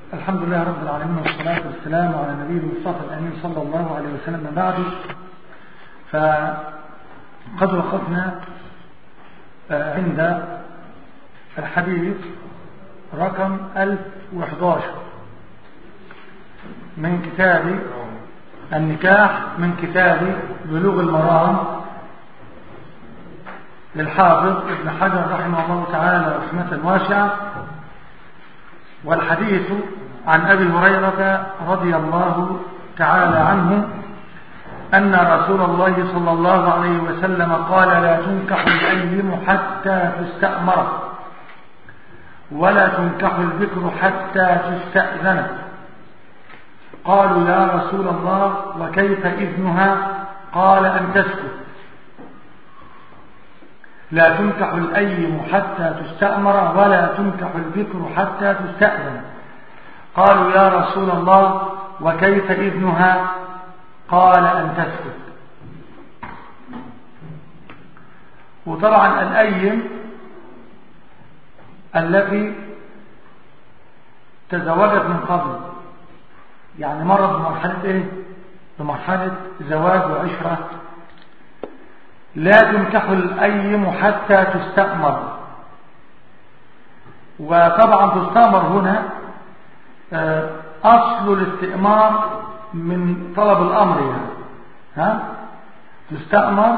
الحمد لله رب العالمين، والصلاة والسلام على نبي المصطفى الأمين صلى الله عليه وسلم. من بعد فقد وقفنا عند الحديث رقم 1011 من كتاب النكاح، من كتاب بلوغ المرام للحافظ ابن حجر رحمه الله تعالى رحمة واسعة. والحديث عن أبي هريرة رضي الله تعالى عنه أن رسول الله صلى الله عليه وسلم قال: لا تنكح الأيم حتى تستأمر، ولا تنكح البكر حتى تستأذن. قالوا: يا رسول الله وكيف إذنها؟ قال: أن تسكت. لا تنكح الأيم حتى تستأمر، ولا تنكح البكر حتى تستأذن. قالوا: يا رسول الله وكيف إذنها؟ قال: أن تسكت. وطبعا الأيم التي تزوجت من قبل، يعني مرت بمرحلة ايه؟ بمرحلة زواج وعشرة. لا تنكح الأيم حتى تستأمر. وطبعا تستأمر هنا أصل الاستئمار من طلب الأمر، يعني تستأمر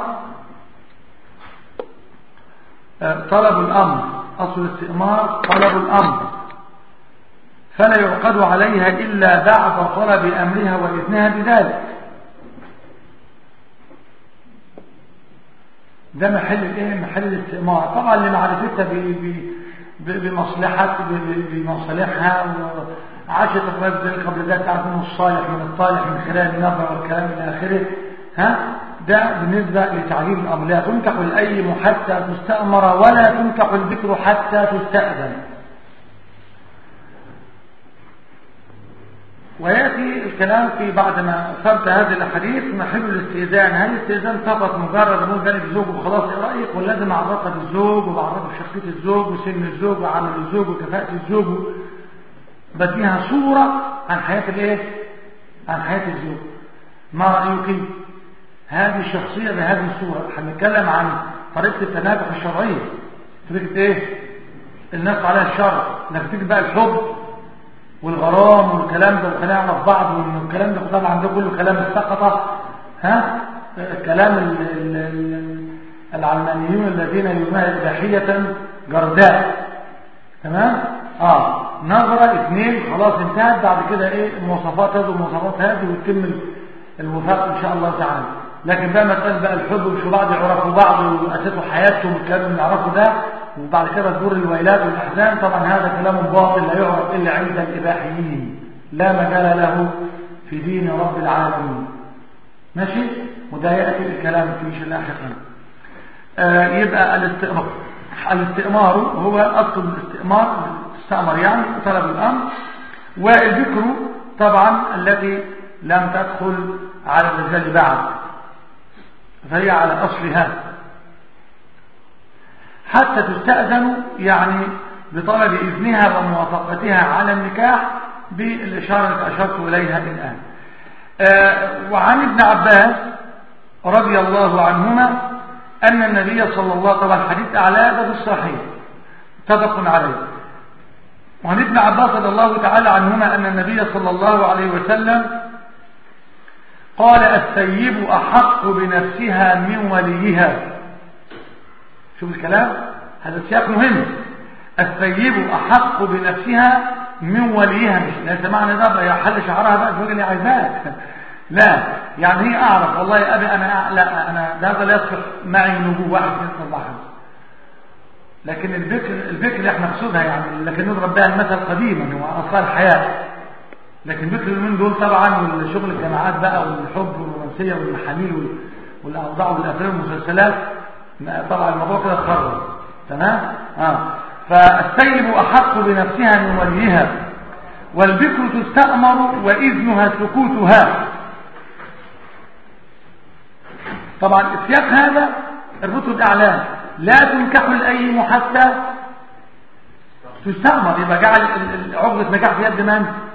طلب الأمر، أصل الاستئمار طلب الأمر، فلا يعقد عليها إلا بعد طلب أمرها وإذنها بذلك. ده محل الايه؟ محل الاستئمار. طبعا لمعرفتها بمصالحها، وعاشت الرجل قبل ذلك تعرف منه الصالح من الطالح من خلال النظر والكلام الى اخره. ده بالنسبه لتعليم الامر. لا تنكح الايم حتى تستأمر، ولا تنكح البكر حتى تستأذن. ويأتي الكلام في بعد ما ثبت هذه الأحاديث محل الاستئذان. هل الاستئذان فقط مجرد أقول ذلك الزوج وخلاص إيه رأيك، ولا لازم أعرفها بالزوج وبعرفها بشخصية الزوج وسن الزوج وعمل الزوج وكفاءة الزوج، بديها صورة عن حياة الايه؟ عن حياة الزوج. ما رأيك؟ هذه الشخصية بهذه الصورة. هنتكلم عن طريقة التناكح الشرعية، طريقة ايه؟ الناس عليها الشرع، نفتكر بقى الحب والغرام والكلام ده وخلينا نعرف بعض، والكلام ده طبعا ده كله كلام السقطة. كلام العلمانيون الذين يرونها إباحية جرداء. تمام؟ نظرة اثنين خلاص انتهت، بعد كده ايه؟ المواصفات هذه والمواصفات هذه، وتتم الوفاق ان شاء الله تعالى. لكن بقى مسألة بقى الحب ومش بعض يعرفوا بعض وأسسوا حياتهم والكلام اللي يعرفوا ده، وبعد كده تدور الويلات والأحزان، طبعا هذا كلام باطل لا يعرف إلا عند الإباحيين، لا مجال له في دين رب العالمين. ماشي؟ وده يأتي الكلام فيه لاحقا. يبقى الاستئمار هو أصل الاستئمار، استأمر يعني طلب الأمر. والذكر طبعا التي لم تدخل على الرجال بعد، فهي على أصلها حتى تستأذن، يعني بطلب إذنها وموافقتها على النكاح بالإشارة التي أشرت إليها الآن. وعن ابن عباس رضي الله عنهما أن النبي صلى الله عليه وسلم، طبعا حديث أعلى في الصحيح متفق عليه. وعن ابن عباس رضي الله تعالى عنهما أن النبي صلى الله عليه وسلم قال: الثيب أحق بنفسها من وليها. شوف الكلام، هذا السياق مهم. الثيب أحق بنفسها من وليها، مش ليس معنى ده بقى يحل شعرها بقى الزوجة اللي عايزاك، لا، يعني هي أعرف والله يا أبي أنا ده لا يصلح معي من وجوه واحد يصل واحد. لكن البكر اللي احنا نقصدها يعني، لكن نضرب بها المثل قديما هو أصل الحياة. لكن بكر اليومين دول طبعا، والشغل الجماعات بقى والحب والرومانسيه والمحاميل والاوضاع والافلام والمسلسلات، طبعا الموضوع كده اتخرج. تمام؟ فالثيب احق بنفسها من وليها، والبكر تستأمر واذنها سكوتها. طبعا السياق هذا اربطه باعلام: لا تنكح الايم حتى تستأمر. يبقى جعل عقدة نكاح في يد من؟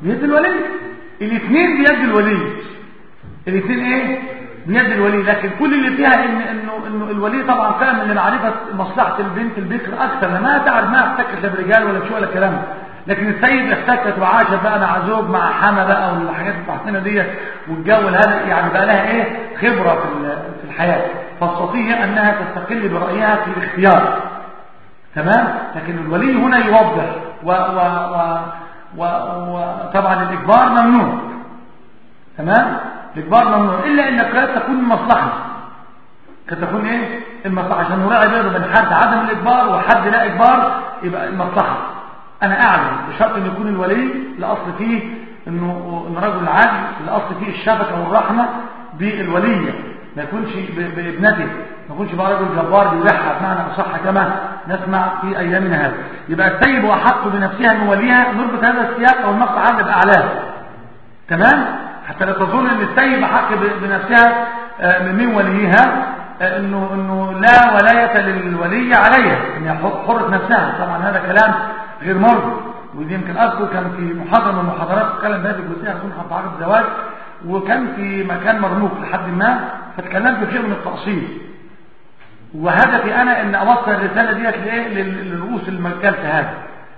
بيد الولي. الاثنين بيد الولي، الاثنين ايه؟ بيد الولي. لكن كل اللي فيها انه الولي طبعا فاهم ان معرفه مصلحه البنت البكر اكثر، ما تعرف ما احتكت لا برجال ولا شو ولا كلام. لكن السيد احتكت وعاشت بقى مع زوج مع حما بقى والحاجات بتاعتنا ديت والجو هذا، يعني بقى لها ايه؟ خبره في الحياه، فاستطيع انها تستقل برايها في الاختيار. تمام. لكن الولي هنا يوضح وطبعا الاجبار ممنوع. تمام. الاجبار ممنوع الا ان قد تكون المصلحه، قد تكون ايه؟ المصلحه، عشان نراعي بين حد عدم الاجبار وحد لا اجبار، يبقى المصلحه انا اعلم بشرط ان يكون الولي الاصل فيه انه رجل عدل، الاصل فيه الشفقه والرحمه بالوليه، ما يكونش بابنته، ما يكونش بقى رجل جبار بيبيعها بمعنى اصح كما نسمع في ايامنا هذا. يبقى السيب احق بنفسها من وليها، نربط هذا السياق او النص عاد باعلاه. تمام. حتى لا تظن ان السيب احق بنفسها من وليها، انه لا ولايه للولي عليها، ان حره نفسها. طبعا هذا كلام غير مرضي، ودي يمكن اذكر كان في محاضره من المحاضرات اتكلم بهذه الجزئيه اكون حط عقد الزواج، وكان في مكان مرموق لحد ما، فتكلمت في شيء من التأصيل، وهدفي انا ان اوصل الرساله ديت للرؤوس المجال هذا.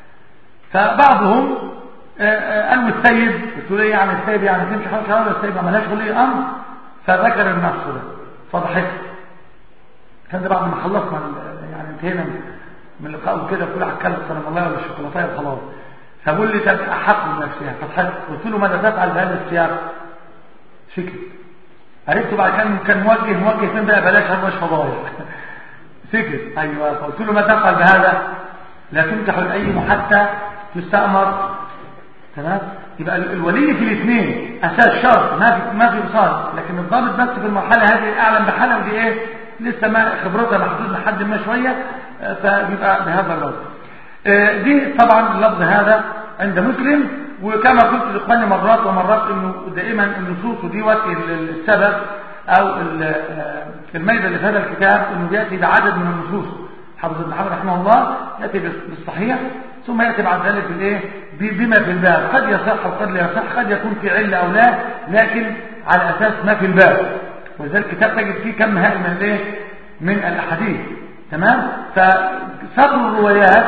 فبعضهم قالوا السيد، قلت له ايه يعني السيد؟ يعني تمشي حاجه ولا السيد ما مالهاش ولي امر؟ فذكر النص ده فضحكت. كان ده بعد ما خلصنا يعني انتهينا من اللقاء وكده، كل واحد كلم سلام الله ولا الشوكولاته وخلاص. فقول لي طب احق بنفسها، فضحكت. قلت له ماذا تفعل بهذا السياق؟ سكت. عرفته بعد كان موجه فين بقى؟ بلاش هذا مش فضايح. سكت. ايوه. فقلت له ما تفعل بهذا؟ لا تنكح الايم حتى تستأمر. تمام. يبقى الولي في الاثنين اساس شرط، ما في وصال، لكن الضابط بس في المرحله هذه اعلم بحالها، ودي ايه؟ لسه ما خبرتها محدود لحد ما شويه، فبيبقى بهذا اللفظ. دي طبعا اللفظ هذا عند مسلم. وكما قلت لاخواني مرات ومرات انه دائما النصوص دي وقت السبب او الميزه اللي في هذا الكتاب انه بياتي بعدد من النصوص. حافظ ابن حجر رحمه الله ياتي بالصحيح، ثم ياتي بعد ذلك بالايه؟ بما في الباب، قد يصح وقد لا يصح، قد يكون في عله او لا، لكن على اساس ما في الباب. ولذلك الكتاب تجد فيه كم هائل من الايه؟ من الاحاديث. تمام. فصدر الروايات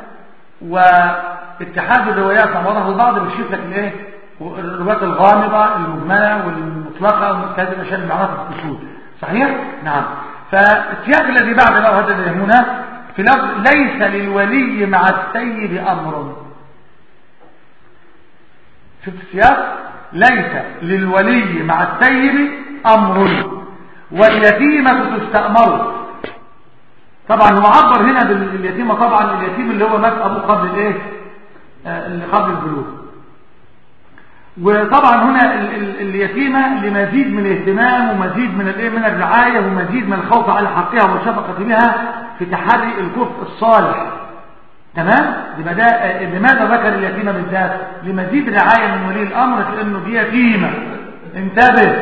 واتحاد الروايات مع بعضها البعض بيشوف لك الايه؟ الروايات الغامضه المجمله والمطلقه وهذه الاشياء اللي معروفه في الاصول. صحيح؟ نعم. فالسياق الذي بعد بقى هذا اللي يهمنا في لفظ ليس للولي مع السيد امر. شوف السياق، ليس للولي مع السيد امر واليتيمه تستأمر. طبعا هو عبر هنا باليتيمه، طبعا اليتيم اللي هو مات ابوه قبل الايه؟ اللي قبل البلوغ. وطبعا هنا اليتيمه لمزيد من الاهتمام ومزيد من الايه؟ من الرعايه ومزيد من الخوف على حقها والشفقه بها في تحري الكفء الصالح. تمام. يبقى ده لماذا ذكر اليتيمه بالذات؟ لمزيد رعايه من ولي الامر، لانه دي يتيمه. انتبه،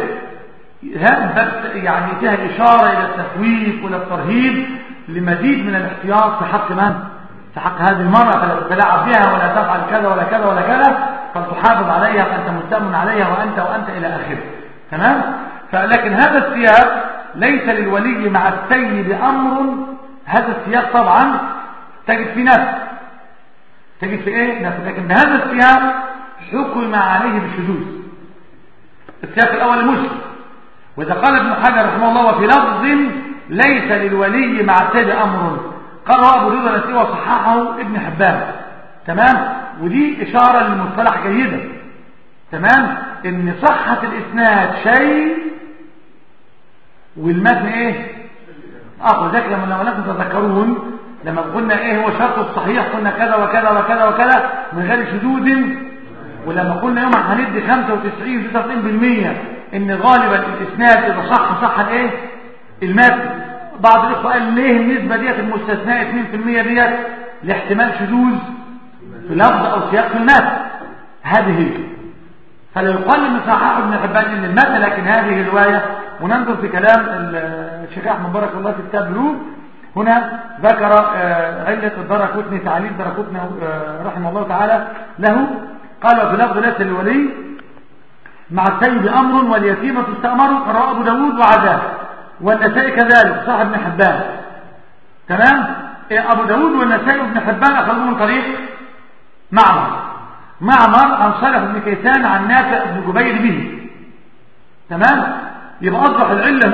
يعني فيها الاشاره الى التخويف والى الترهيب لمزيد من الاحتياط في حق من؟ في حق هذه المراه، فلا تتلاعب بها ولا تفعل كذا ولا كذا ولا كذا، فلتحافظ عليها فانت مستأمن عليها وانت الى اخره. تمام. فلكن هذا السياق ليس للولي مع السيد امر، هذا السياق طبعا تجد في نفس، تجد في ايه؟ نفس. لكن بهذا السياق حكم عليه بالشذوذ. السياق الاول مسلم. واذا قال ابن حجر رحمه الله وفي لفظ ليس للولي مع السيد امر، قال ابو رضا الاسيوطي وصححه ابن حبان. تمام. ودي اشاره للمصطلح جيده. تمام. ان صحه الاسناد شيء والمتن ايه؟ وذلك لما تتذكرون لما قلنا ايه هو شرط الصحيح، قلنا كذا وكذا وكذا وكذا من غير شذوذ. ولما قلنا يوم هندي 95-99% ان غالبا الاسناد اذا صح الايه؟ المتن. بعض الاخوه قال ليه النسبه ديت المستثناء 2% ديت؟ لاحتمال شذوذ في لفظ او سياق في المتن. هذه هي. فلا يقال ان صححه ابن حبان ان المتن، لكن هذه روايه. وننظر في كلام الشيخ احمد بارك الله في كتاب بلوغ، هنا ذكر علة الدرقطني، تعليل درقطني رحمه الله تعالى له، قال وفي لفظ ليس للولي مع السيد أمر واليتيمة تستأمر، رواه أبو داود وعزاه، والنسائي كذلك صاحب ابن حبان. تمام. أبو داود والنسائي وابن حبان أخذوه من طريق معمر عن صالح بن كيسان عن نافع بن جبير به. تمام. يبقى أصبح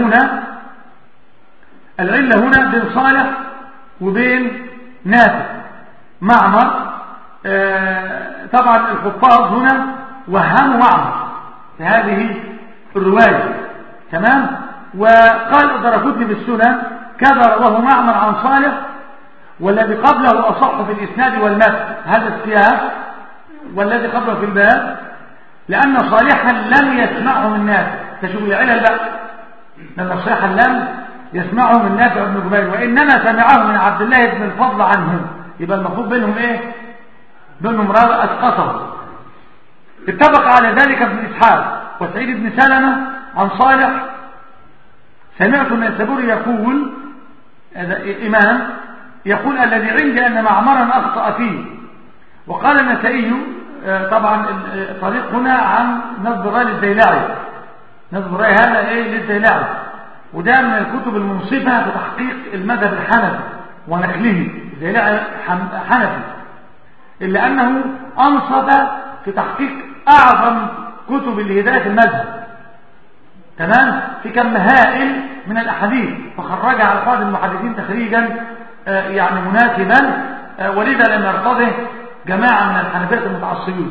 العلة هنا بين صالح وبين نافع. معمر طبعا الحفاظ هنا وهموا معمر في هذه الرواية. تمام. وقال الدرقطني بالسنن كذا رواه معمر عن صالح والذي قبله أصح في الإسناد والمتن، هذا السياق، والذي قبله في الباب، لأن صالحا لم يسمعه من نافع. تشوف العلل بقى، لأن صالحا لم يسمعه من نافع بن جبير، وإنما سمعه من عبد الله بن الفضل عنه. يبقى المفروض بينهم ايه؟ بينهم راوي أسقطه. اتفق على ذلك ابن إسحاق وسعيد بن سلمة عن صالح. سمعت النيسابوري يقول، إمام يقول الذي عندي أن معمرا أخطأ فيه. وقال النسائي طبعا طريق هنا عن نصب الراي للزيلعي، نصب الراي هذا ايه للزيلعي، وده من الكتب المنصفة في تحقيق المذهب الحنفي ونقله. الزيلعي حنفي، إلا أنه أنصف في تحقيق أعظم كتب لهداية المذهب. تمام. في كم هائل من الأحاديث، فخرجها على بعض المحدثين تخريجا يعني مناسبا، ولذا لم يرتضه جماعة من الحنفية المتعصبين.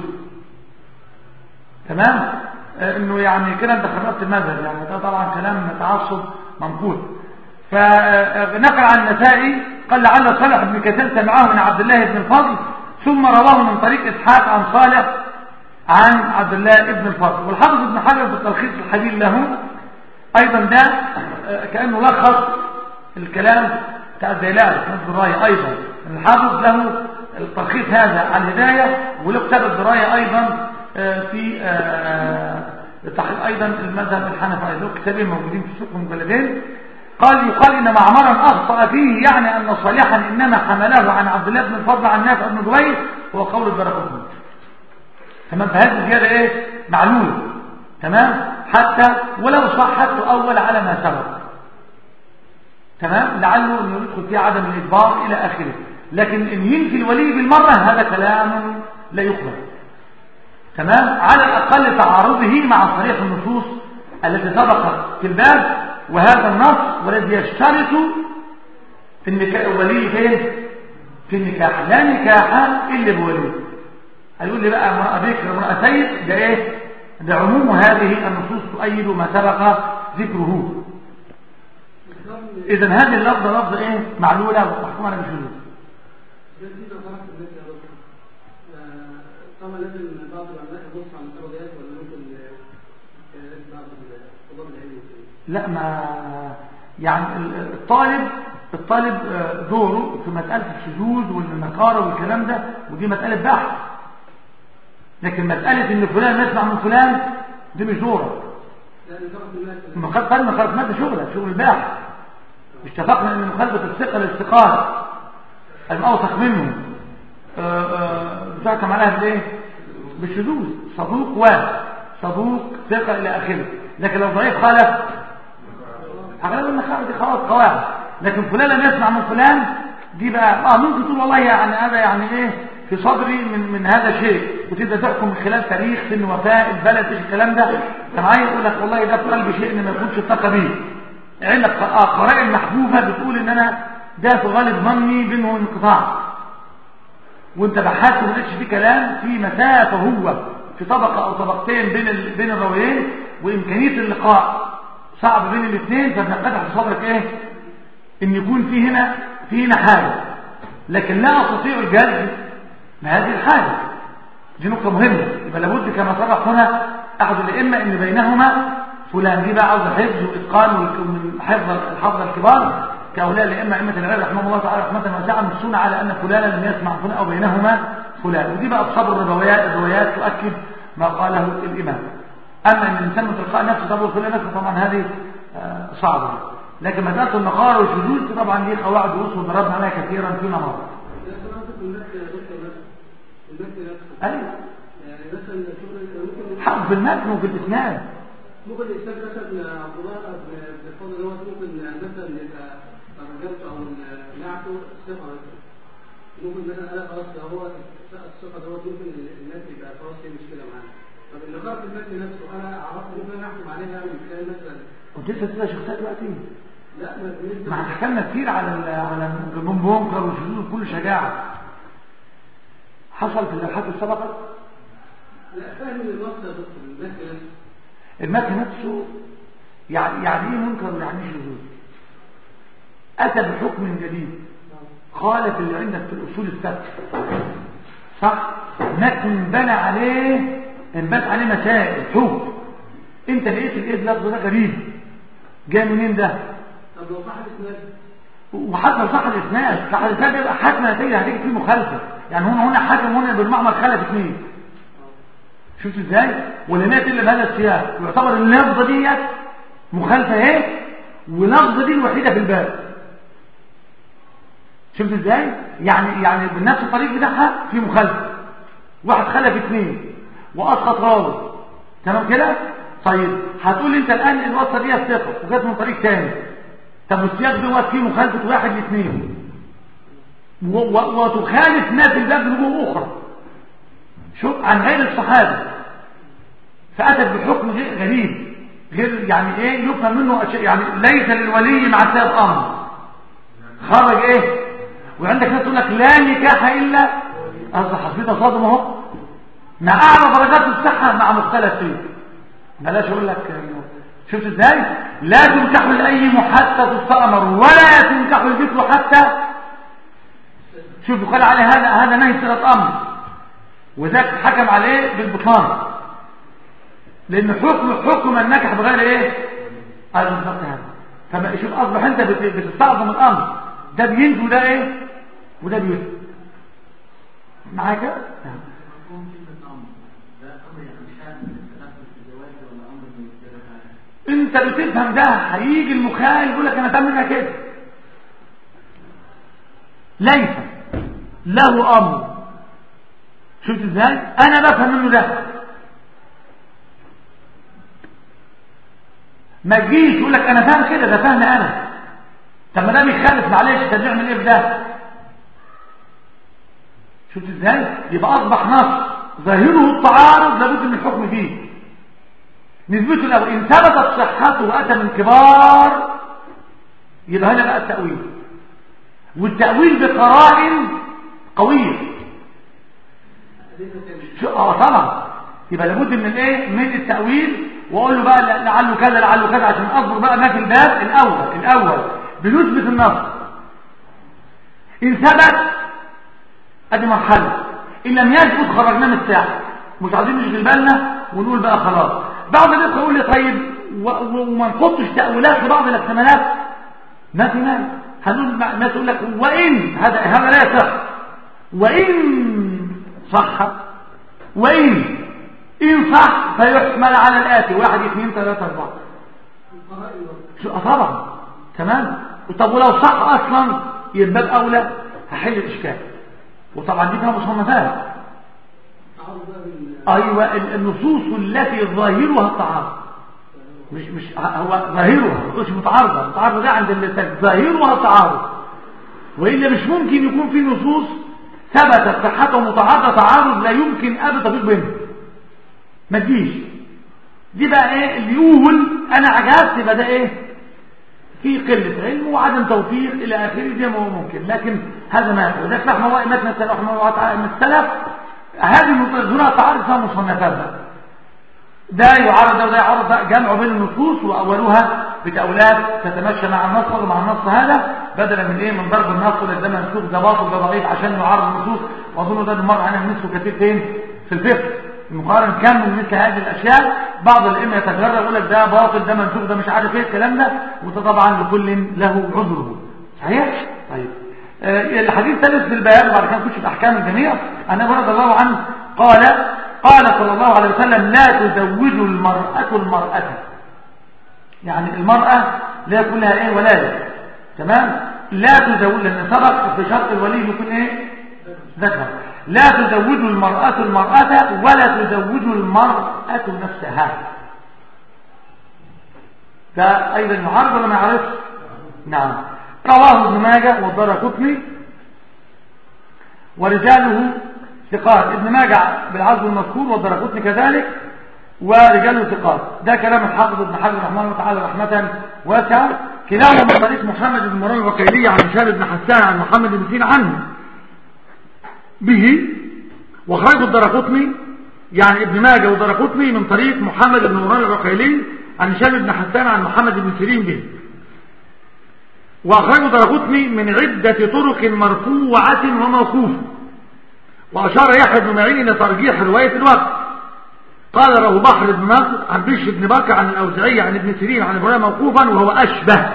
تمام. انه يعني كده انت خربت المذهب، يعني ده طبعا كلام تعصب منقول. فنقل عن النسائي قال لعل صالح بن كيسان سمعه من عبد الله بن الفضل ثم رواه من طريق اسحاق عن صالح عن عبد الله بن الفضل. والحافظ ابن حجر في التلخيص الحديث له ايضا ده كانه لخص الكلام بتاع الزيلعي في نصب الرايه. ايضا الحافظ له التلخيص هذا على الهدايه، وله كتاب الدرايه ايضا في تحقيق ايضا المذهب الحنفي، له كتابين موجودين في السوق مجلدين. يقال ان معمرا اخطا فيه، يعني ان صالحا انما حمله عن عبد الله بن الفضل عن نافع بن جبير، هو قول الدرقطني. تمام. فهذه الزياده ايه؟ معلومه. تمام. حتى ولو صحت اول على ما سبق. تمام. لعله انه يدخل فيه عدم الاجبار الى اخره، لكن ان ينفي الولي بالمره هذا كلام لا يقبل. تمام. على الاقل تعارضه مع صريح النصوص التي سبقت في الباب، وهذا النص والذي يشترط في النكاح الولي فين؟ في النكاح، لا نكاح الا بولي. هيقول لي بقى امراه بكر امراه سيد، ده ايه؟ ده عموم هذه النصوص تؤيد ما سبق ذكره. اذا هذه اللفظه لفظه ايه؟ معلوله وتحكم على الشذوذ. طبعا لازم بعض العلماء يبص على الفرضيات، ولا ممكن بعض طلاب العلم؟ لا، ما يعني الطالب دوره في مساله الشذوذ والنقاره والكلام ده، ودي مساله بحث. لكن مساله ان فلان يسمع من فلان دي مش دوره. مخالفه ماده شغل الباحث. اتفقنا ان مخالفه الثقه للاستقامه الاوثق منه بتحكم عليها بالايه؟ بالشذوذ. صدوق صدوق ثقه الى اخره. لكن لو ضعيف خالف اغلب المخالفه دي خلاص قواعد. لكن فلان لم يسمع من فلان دي بقى ممكن تقول والله يعني هذا يعني ايه في صدري من هذا شيء، وتبدا تحكم من خلال تاريخ سن وفاء البلد ايش الكلام ده. معايا يقول لك والله ده في قلبي شيء ان ما يكونش اتقى به. عندك قرائن محفوفه بتقول ان انا ده في غالب ظني بينه انقطاع، وانت بحثت وما لقيتش فيه كلام، في مسافه هو في طبقه او طبقتين بين الراويين، وامكانيه اللقاء صعب بين الاثنين، فبنقدح في صدرك ايه؟ ان يكون في هنا حاجه، لكن لا استطيع الجزم بهذه الحاجه. دي نقطه مهمه. يبقى لابد كما سبق هنا احد الائمه ان بينهما فلان. دي بقى عاوز حفظ واتقان ومن حفظ الحفظ الكبار كأولياء الائمه ائمه العلم رحمهم الله تعالى رحمه واسعه نصون على ان فلانا لم يسمع فلان او بينهما فلان. ودي بقى بصبر الروايات تؤكد ما قاله الامام. اما ان الانسان من تلقاء نفسه صبر فلان نفسه طبعا هذه صعبه. لكن مساله النقار والشذوذ طبعا دي قواعد واصول ضربنا عليها كثيرا فيما مضى. ايوه يعني مثلا ممكن حق في المتن وفي الاسناد. ممكن الإنسان مثلا عبد الله بن الفضل دوت ممكن مثلا يبقى ترجمته أو نعته الثقة مثلا. ممكن مثلا أنا خلاص هو الثقة دوت ممكن الناس يبقى خلاص هي مشكلة معانا. طب اللي قرأت المتن نفسه أنا عرفت ممكن أحكم عليها من خلال مثلا. وتنسى كده شخصيات دلوقتي؟ لا ما احنا حكمنا كتير على منكر وشذوذ بكل شجاعة. حصل في اللوحات السابقة؟ لا فاهم النص يا دكتور المتن نفسه يعني ايه منكر ويعني ايه شذوذ؟ اتى بحكم جديد خالف اللي عندك في الاصول الثابته، صح؟ متن بنى عليه مسائل حكم، انت لقيت الايه لفظ ده غريب جاي منين ده؟ طب لو صح الاسناد وحتى لو صح الاسناد يبقى حتما هتيجي فيه مخالفه. يعني هنا حكم هنا بالمعنى خالف اثنين. شفت ازاي؟ ولم يتم بهذا السياق يعتبر اللفظه ديت مخالفه اهي، واللفظه دي الوحيده في الباب. شفت ازاي؟ يعني بنفس الطريق بتاعها في مخالفه، واحد خلف اثنين واسقط راوي، تمام كده؟ طيب هتقول انت الان الوصفه دي ثقه وجت من طريق ثاني، طب السياق دوت فيه مخالفه واحد لاثنين وتخالف ما في الباب نبوه اخرى شوف عن غير الصحابه، فاتت بحكم غريب غير يعني ايه يفهم منه يعني ليس للولي مع سيد امر خرج ايه. وعندك ناس تقول لك لا نكاح الا اصل في تصادم اهو مع اعلى درجات الصحه مع مختلف فيه. بلاش اقول لك شفت ازاي؟ لا تنكح لاي محدث استأمر ولا تنكح البكر حتى شوفوا قال عليه هذا نهي صيغه امر، وذاك حكم عليه بالبطلان لان حكم النكح بغير ايه؟ قال بالضبط هذا. فما شوف اصبح انت بتستعظم الامر، ده بينفي وده ايه وده بينفي معاك كده. انت بتفهم ده، هيجي المخالف يقول لك انا تعملها كده ليس له امر. شفت ازاي؟ انا بفهم منه ده، ما تجيش يقول لك انا فاهم كده ده فهم انا. طب ما ده بيخالف معلش طب نعمل ايه في ده؟ شفت ازاي؟ يبقى اصبح نص ظاهره التعارض لابد من الحكم فيه. نثبته لو ان ثبتت صحته واتى من كبار يبقى هنا بقى التاويل، والتاويل بقرائن قويه. طبعا يبقى لابد من ايه؟ من التاويل، واقول له بقى لعله كذا لعله كذا عشان اصبر بقى ما في الباب الاول بنثبت النص. ان ثبت ادي مرحله، ان لم يثبت خرجنا من الساحه، مش عايزين نشغل بالنا ونقول بقى خلاص. بعض الناس يقول لي طيب وما نحطش تاويلات لبعض الاحتمالات، ما في مانع. هنقول ما تقول لك وان هذا لا يصح، وان صح إن صح فيحمل على الآتي 1 2 3 4 طبعا تمام. طب ولو صح أصلا يبقى أولى هحل الإشكال. وطبعا دي فيها مصنفات. أيوة النصوص التي ظاهرها التعارض، مش هو ظاهرها مش متعارضة ده عند اللسان ظاهرها التعارض، وإلا مش ممكن يكون في نصوص ثبتت صحته متعارضة تعارض لا يمكن أبدا تفريق بينهم، ما تجيش. دي بقى ايه اللي يقول انا عجزت يبقى ده ايه؟ في قله علم وعدم توفيق الى اخره، دي ما هو ممكن. لكن هذا ما يحصل. ده رحمه الله ائمتنا السلف هذه المتظاهرات تعارض فيها مصنفات بقى، ده يعارض ده وده يعارض ده، جمع بين النصوص واولها بتاولات تتمشى مع النص ومع النص هذا، بدلا من ايه؟ من ضرب النص ولا ده منسوخ ده باطل ده ضعيف عشان يعارض النصوص. واظن ده المره انا بنسوا كتير فين في الفقه المقارن كم من مثل هذه الاشياء. بعض الائمه يتجرأ يقول لك ده باطل ده منسوخ ده مش عارف ايه الكلام ده، وده طبعا لكل له عذره. صحيح؟ طيب الحديث الثالث في البيان وبعد كده نخش في احكام الجميع. عن ابي رضي الله عنه قال صلى الله عليه وسلم لا تزوج المرأة يعني المرأة لا يكون لها ايه ولاية، تمام؟ لا تزوج، لان سبق في شرط الولي يكون ايه؟ ذكر. لا تزوج المرأة المرأة ولا تزوج المرأة نفسها. ده أيضا يعرض ولا ما يعرفش؟ نعم. رواه ابن ماجه والدارقطني ورجاله ثقات. ابن ماجه بالعزو المذكور والدارقطني كذلك ورجاله ثقات. ده كلام الحافظ ابن حجر رحمه الله تعالى رحمة واسعة. كلاهما من طريق محمد بن مروان العقيلي عن هشام بن حسان عن محمد بن سيرين عنه به. وخرج الدارقطني يعني ابن ماجه والدارقطني من طريق محمد بن مروان العقيلي عن هشام بن حسان عن محمد بن سيرين به. وأخرج الدارقطني من عدة طرق مرفوعة وموقوفة. وأشار يحيى بن معين إلى ترجيح رواية الوقت. قال له بحر بن نصر عن بشر بن بكر عن الأوزاعي عن ابن سيرين عن ابراهيم موقوفا وهو أشبه.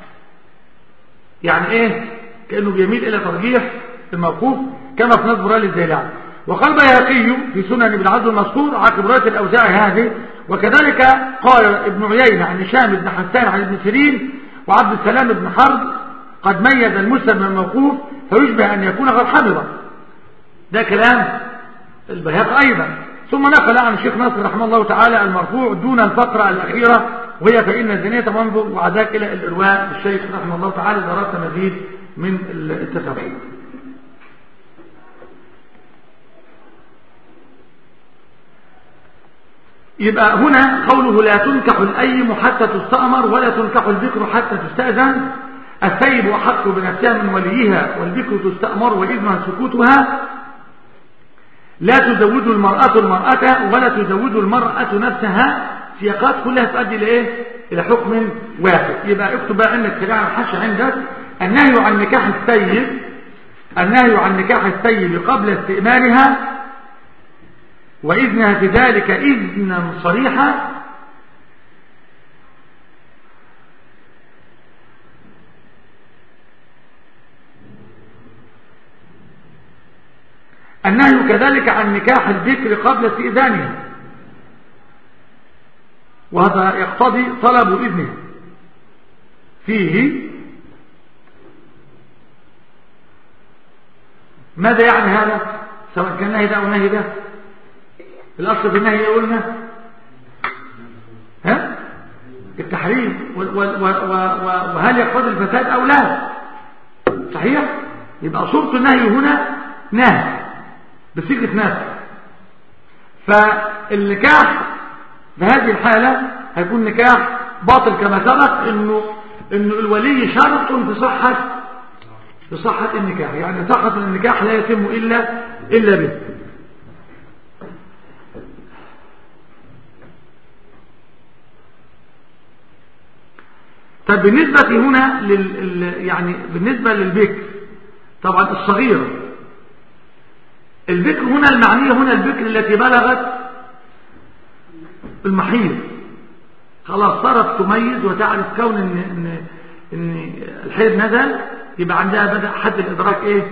يعني إيه؟ كأنه بيميل إلى ترجيح الموقوف كما في نص برال الزيلعي. وقال بيهقي في سنن ابن عبد المذكور عقب رواية الأوزاعي هذه. وكذلك قال ابن عيينة عن هشام بن حسان عن ابن سيرين وعبد السلام بن حرب قد ميز المسلم من الموقوف فيشبه أن يكون قد حفظه. ده كلام البيهقي أيضا. ثم نقل عن الشيخ ناصر رحمه الله تعالى المرفوع دون الفقرة الأخيرة وهي فإن الزنية منظر وعداك إلى الإرواء للشيخ رحمه الله تعالى دراسة مزيد من التتبع. يبقى هنا قوله لا تنكح الأيم حتى تستأمر ولا تنكح البكر حتى تستأذن. الثيب أحق بنفسها من وليها والبكر تستأمر وإذنها سكوتها. لا تزوج المرأة المرأة ولا تزوج المرأة نفسها. سياقات كلها تؤدي لإيه؟ إلى حكم واحد. يبقى اكتب بقى عندك كده على الحش عندك النهي عن نكاح الثيب. النهي عن نكاح الثيب قبل استئمانها وإذنها في ذلك إذنا صريحا. النهي كذلك عن نكاح البكر قبل استئذانها وهذا يقتضي طلب إذنها فيه. ماذا يعني هذا؟ سواء كان نهي ده أو نهي ده. الأصل في النهي قلنا التحريم وهل يقتضي الفساد أو لا؟ صحيح؟ يبقى صورة النهي هنا نهي بصيغة نهي. فالنكاح في هذه الحالة هيكون نكاح باطل كما سبق إنه الولي شرط في صحة النكاح. يعني صحة النكاح لا يتم إلا به. طب بالنسبة هنا يعني بالنسبة للبكر طبعا الصغيرة. البكر هنا المعنية هنا البكر التي بلغت المحيض خلاص صارت تميز وتعرف كون ان الحيض نزل يبقى عندها بدأ حد الإدراك ايه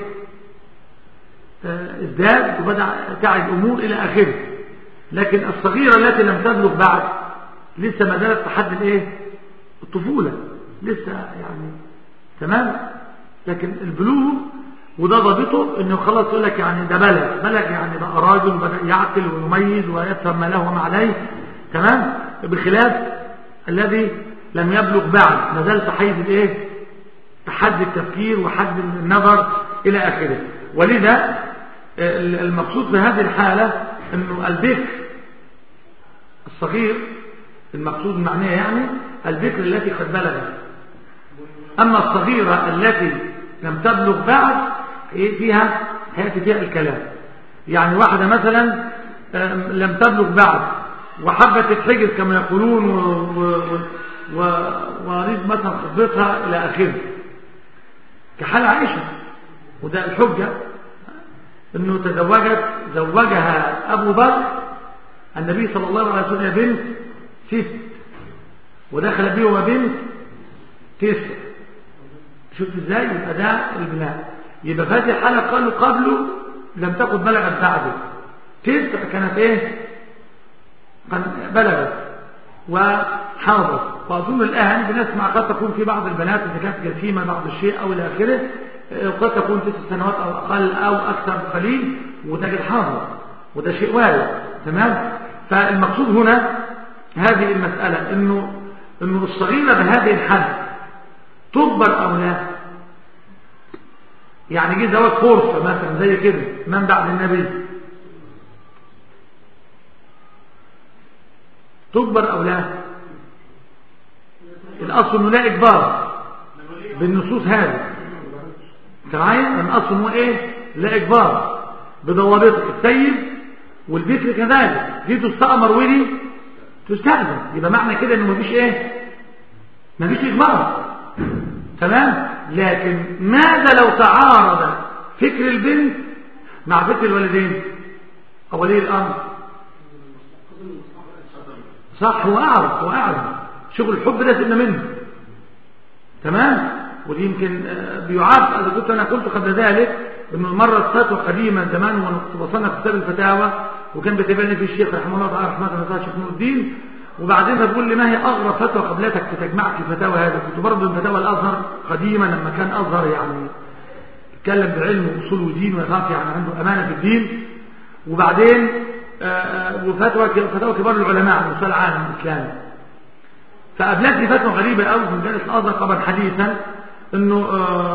ازداد وبدأ تعي الأمور إلى آخره. لكن الصغيرة التي لم تبلغ بعد لسه ما زالت تحد الايه الطفولة لسه يعني تمام. لكن البلوغ وده ضابطه انه خلاص يقول لك يعني ده بلغ يعني بقى راجل وبدأ يعقل ويميز ويفهم ما له وما عليه تمام. بخلاف الذي لم يبلغ بعد ما زال تحيز الايه تحد التفكير وحد النظر الى اخره. ولذا المقصود في هذه الحالة انه البكر الصغير المقصود معناه يعني البكر التي قد بلغت. اما الصغيرة التي لم تبلغ بعد فيها هيأتي فيها الكلام. يعني واحدة مثلا لم تبلغ بعد وحبت الحجر كما يقولون وريد مثلا خطبتها الى اخره كحال عائشة. وده الحجة انه زوجها ابو بكر النبي صلى الله عليه وسلم بنت 6 ودخل بيه وبنت 9. شفت ازاي؟ يبقى ده البناء. يبقى في هذه الحالة قالوا قبله لم تكن بلغت بعده 9 كانت ايه بلغت وحاضت. واظن الان بنسمع قد تكون في بعض البنات اذا كانت جسيمة بعض الشيء او الى اخره قد تكون 9 سنوات أو أقل أو أكثر بقليل، وده الحاضر وده شيء وارد. تمام. فالمقصود هنا هذه المسألة إنه الصغيرة بهذه الحد تكبر أو لا. يعني جه زواج فرصة مثلا زي كده من بعد النبي، تكبر أو لا؟ الأصل إنه لا إجبار بالنصوص هذه. تمام. الأصل إنه إيه؟ لا إجبار بضوابط السيد والبكر كذلك. دي تستأمر ودي تستأذن. يبقى معنى كده إنه مفيش إيه؟ مفيش إجبار. تمام. لكن ماذا لو تعارض فكر البنت مع فكر الوالدين أو ولي الأمر؟ صح. هو أعرض شغل الحب ده سيبنا منه. تمام. ودي يمكن بيعاب. أنا قلت قبل ذلك إنه مرة فتوى قديما زمان وكنت وصلنا في كتاب الفتاوى وكان بيتابعني في الشيخ رحمه الله تعالى رحمه الله الشيخ نور الدين، وبعدين بقول لي ما هي أغرب فتوى قبلتك تجمعك في الفتاوى هذا. كنت برضه من فتاوى الأزهر قديما لما كان أزهر يعني يتكلم بعلم وأصول ودين ويخاف يعني عنده أمانة في الدين. وبعدين وفتوى كبار العلماء على مستوى العالم الإسلامي. فقابلتني فتوى غريبة قوي في مجلس الأزهر طبعا حديثا إنه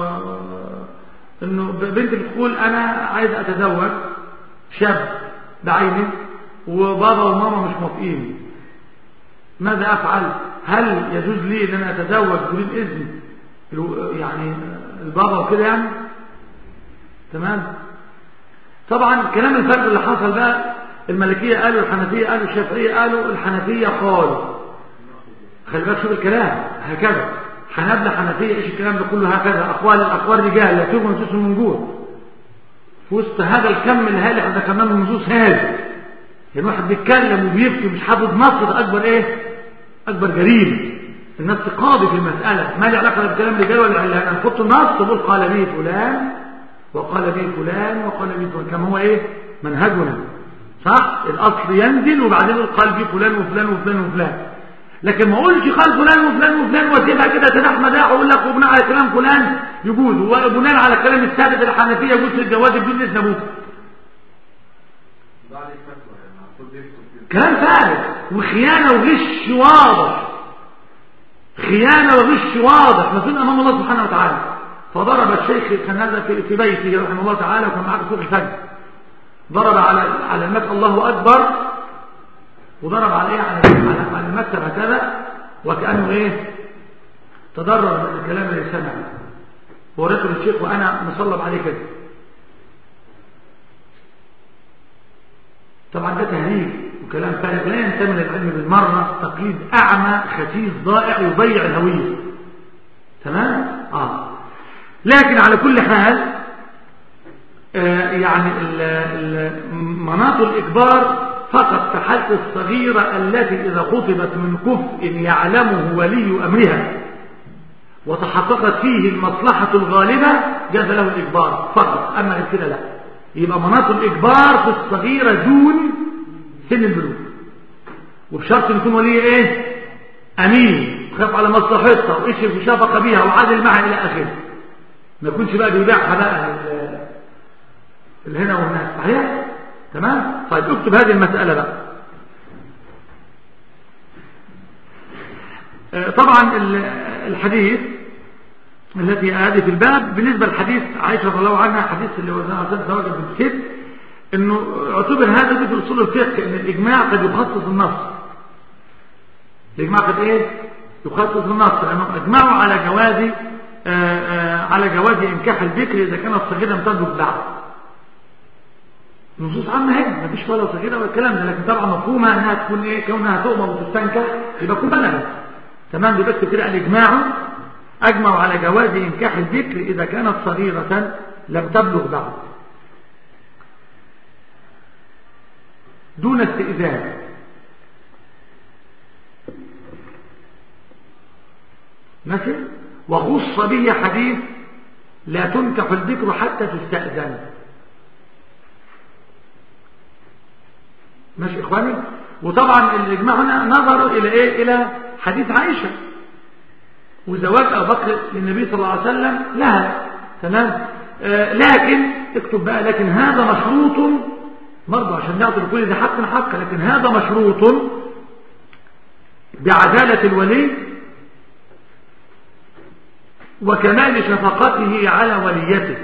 بنت بتقول أنا عايز أتزوج شاب بعينه وبابا وماما مش موافقين، ماذا أفعل؟ هل يجوز لي أن أنا أتزوج بدون إذن يعني البابا وكده يعني؟ تمام. طبعا كلام الفرق اللي حصل بقى المالكية قالوا، الحنفية قالوا، الشافعية قالوا، الحنفية قالوا. خلي بالك شوف الكلام هكذا، حنبلة حنفية ايش الكلام ده كله هكذا، أقوال رجال لا تغنى نصوص من جوه في وسط هذا الكم الهائل احنا ذكرناه من النصوص هذه. يعني واحد بيتكلم وبيبكي مش حافظ نص، ده أكبر إيه؟ أكبر جريمة. النص قاضي في المسألة، ما لي علاقة بالكلام الرجال ولا العلان. أنا نحط النص وقول قال به فلان وقال به فلان وقال به فلان كما هو إيه؟ منهجنا صح. الأصل ينزل وبعدين يقول قال به فلان وفلان وفلان وفلان، لكن ما اقولش قال فلان وفلان وفلان واسيبها كده تنح مداح واقول لك وبناء على كلام فلان يجوز وبناء على كلام الثابت الحنفيه يجوز الجواز بدون اذن ابوك. كلام ثابت وخيانه وغش واضح، خيانه وغش واضح مسؤول امام الله سبحانه وتعالى. فضرب الشيخ كان هذا في بيته رحمه الله تعالى وكان معاه سوق الفجر، ضرب على المكتب الله اكبر، وضرب على ايه؟ على المكتب هكذا وكانه ايه؟ تضرر من الكلام اللي سمعه. ورجل الشيخ وانا مصلب عليه كده. طبعا ده تهريج وكلام فارغ لا ينتمي للعلم بالمره، تقليد اعمى خسيس ضائع يضيع الهويه. تمام. لكن على كل حال يعني مناط الاجبار فقط في حالة الصغيرة التي إذا خطبت من كفء يعلمه ولي أمرها وتحققت فيه المصلحة الغالبة جاز له الإجبار فقط. أما غير كده لا. يبقى مناط الإجبار في الصغيرة دون سن البلوغ، وبشرط يكون ولي إيه؟ أمين، خاف على مصلحتها وإشرف وشافق بها وعادل معها إلى آخره. ما يكونش بقى بيبيعها بقى هنا وهناك. صحيح؟ تمام. طيب اكتب هذه المسألة بقى. طبعا الحديث التي هذه في الباب بالنسبة للحديث عائشة رضي الله عنها، حديث اللي وزنها زواج بالست، انه اعتبر هذا في اصول الفقه ان الاجماع قد يخصص النص. الاجماع قد ايه؟ يخصص النص، لانهم اجمعوا على جواز انكاح البكر اذا كانت صغيرة لم تبلغ بعد. نصوص عامة هي مفيش ولا صغيرة ولا الكلام ده، لكن طبعا مفهومها انها تكون ايه؟ كونها تؤمر وتستنكح يبقى تكون بلغت. تمام. بيبقى كده الاجماع اجمعوا على جواز انكاح البكر اذا كانت صغيرة لم تبلغ بعد دون استئذان. ماشي. وخص به حديث لا تنكح البكر حتى تستأذن. ماشي اخواني. وطبعا الاجماع هنا نظروا الى ايه؟ الى حديث عائشة وزواج ابو بكر للنبي صلى الله عليه وسلم لها، تمام. لكن اكتب بقى، لكن هذا مشروط برضه عشان نعطي لكل ذي حق حق، لكن هذا مشروط بعدالة الولي وكمال شفقته على وليته.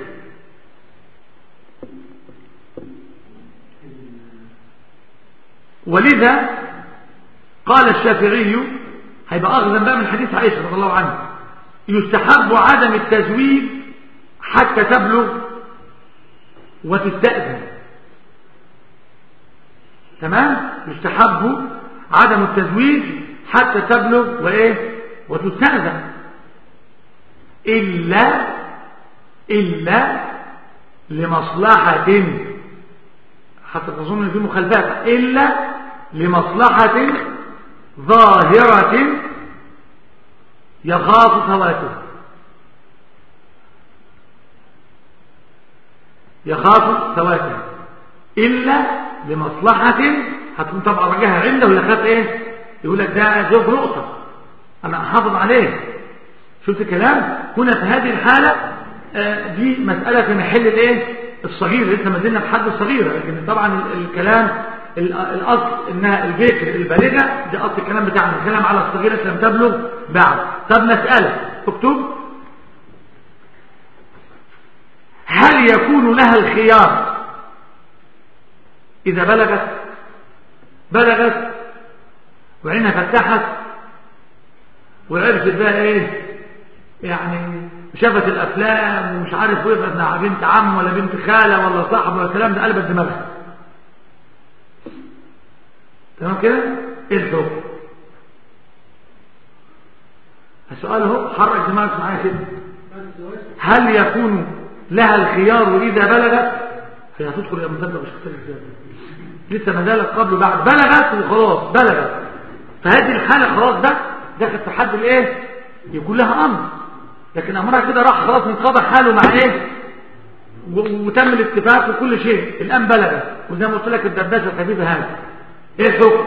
ولذا قال الشافعي، هيبقى أخذا بقى من حديث عائشة رضي الله عنها، يستحب عدم التزويج حتى تبلغ وتستأذن. تمام، يستحب عدم التزويج حتى تبلغ وإيه وتستأذن، إلا لمصلحة، حتى تظن في مخالفات، إلا لمصلحة ظاهرة يخاف فواتها، إلا لمصلحة هتكون طبعا رجاها عنده ويخاف ايه، يقول لك ده زوج نقطة انا احافظ عليه. شفت الكلام هنا في هذه الحالة؟ دي مسألة في محل الايه الصغير، لسه ما زلنا في حد الصغيرة، لكن طبعا الكلام الاصل انها البكر البالغة، ده اصل الكلام بتاعنا، الكلام على الصغيرة لم تبلغ بعد. طب مسألة اكتب، هل يكون لها الخيار إذا بلغت وعينها فتحت وعرفت بقى ايه، يعني شافت الافلام ومش عارف وقفت مع بنت عم ولا بنت خاله ولا صاحب ولا الكلام ده، قلبت دماغها. تمام كده؟ ايه الحكم؟ السؤال اهو، حرك دماغك معايا كده. هل يكون لها الخيار اذا بلغت؟ هي هتدخل يا مصدق مش هتخرج ازاي، لسه ما زالت قبل بعد، بلغت وخلاص بلغت، فهذه الحاله خلاص ده دخل في حد الايه، يكون لها امر. لكن امرها كده راح خلاص انقضى حاله مع ايه وتم الاتفاق وكل شيء، الان بلغت، وزي ما قلت لك الدباسه الخفيفه هذه، ايه الحكم؟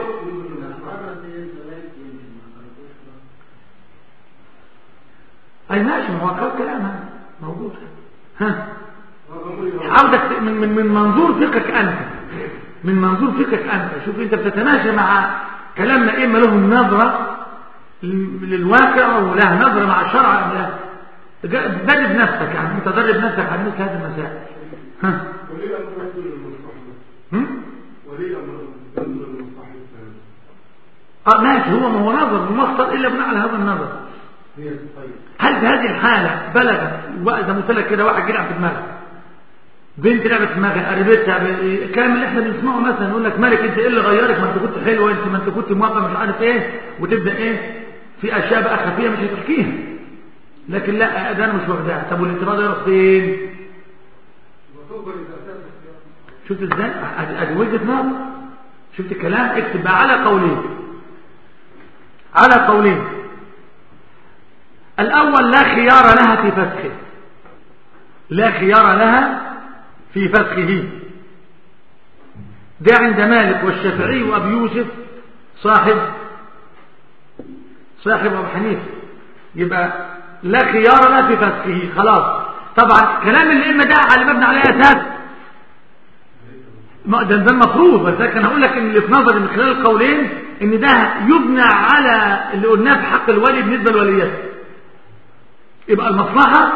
اي ماشي، ما هو كلامها موجود. ها عاوزك من منظور فقهك انت، من منظور فقهك انت، شوف انت بتتماشى مع كلامنا، اما لهم نظره للواقع ولها نظره مع الشرع، لا درب نفسك، يعني انت درب نفسك على مثل هذه المسائل. ها وليه الامر ينظر للمصلحه؟ وليه الامر ينظر للمصلحه؟ ماشي، هو ما هو نظر ومختار الا بناء على هذا النظر. هل في هذه الحاله بلغت وإذا قلت لك كده واحد جرع في دماغك، بنت لعبت في دماغها، قربتها، الكلام اللي احنا بنسمعه مثلا يقول لك مالك انت ايه اللي غيرك، ما انت كنت حلوه، انت ما انت كنت موافقه مش عارف ايه، وتبدا ايه في اشياء بقى خفيه مش هتحكيها، لكن لا ده انا مش واخدها. طب والانتباه ده يروح فين؟ شفت ازاي؟ ادي وجهه نظر. شفت الكلام؟ اكتب بقى على قولين. الاول لا خيار لها في فسخه، لا خيار لها في فسخه، ده عند مالك والشافعي وابي يوسف صاحب ابو حنيفه، يبقى لا خيار لها في فسخه خلاص. طبعا كلام الائمه ده على مبني عليه اساس، ده المفروض، بس لكن هقول لك ان اللي في نظري من خلال القولين ان ده يبنى على اللي قلناه في حق الولي بالنسبه لوليته، يبقى المصلحه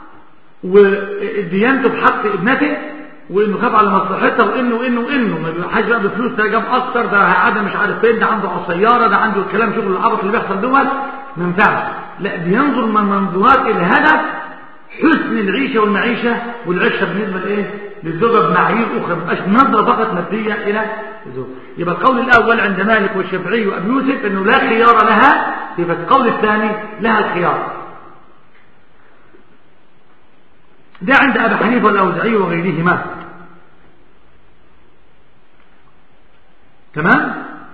وديانته في حق ابنته، وانه خاف على مصلحتها، وانه ما بيحاجش بقى بفلوس، ده جاب اكتر، ده هيعدى مش عارف فين، ده عنده سياره، ده عنده الكلام، شغل العبط اللي بيحصل دول ما ينفعش. لا، بينظر من منظورات الهدف حسن العيشه والمعيشه والعشه بالنسبه لايه للزوجه بمعايير اخرى، ما تبقاش نظره فقط ماديه الى الزوج. يبقى القول الاول عند مالك والشافعي وابي يوسف انه لا خيار لها، يبقى القول الثاني لها الخيار، ده عند أبي حنيفة والأوزاعي وغيرهما. تمام؟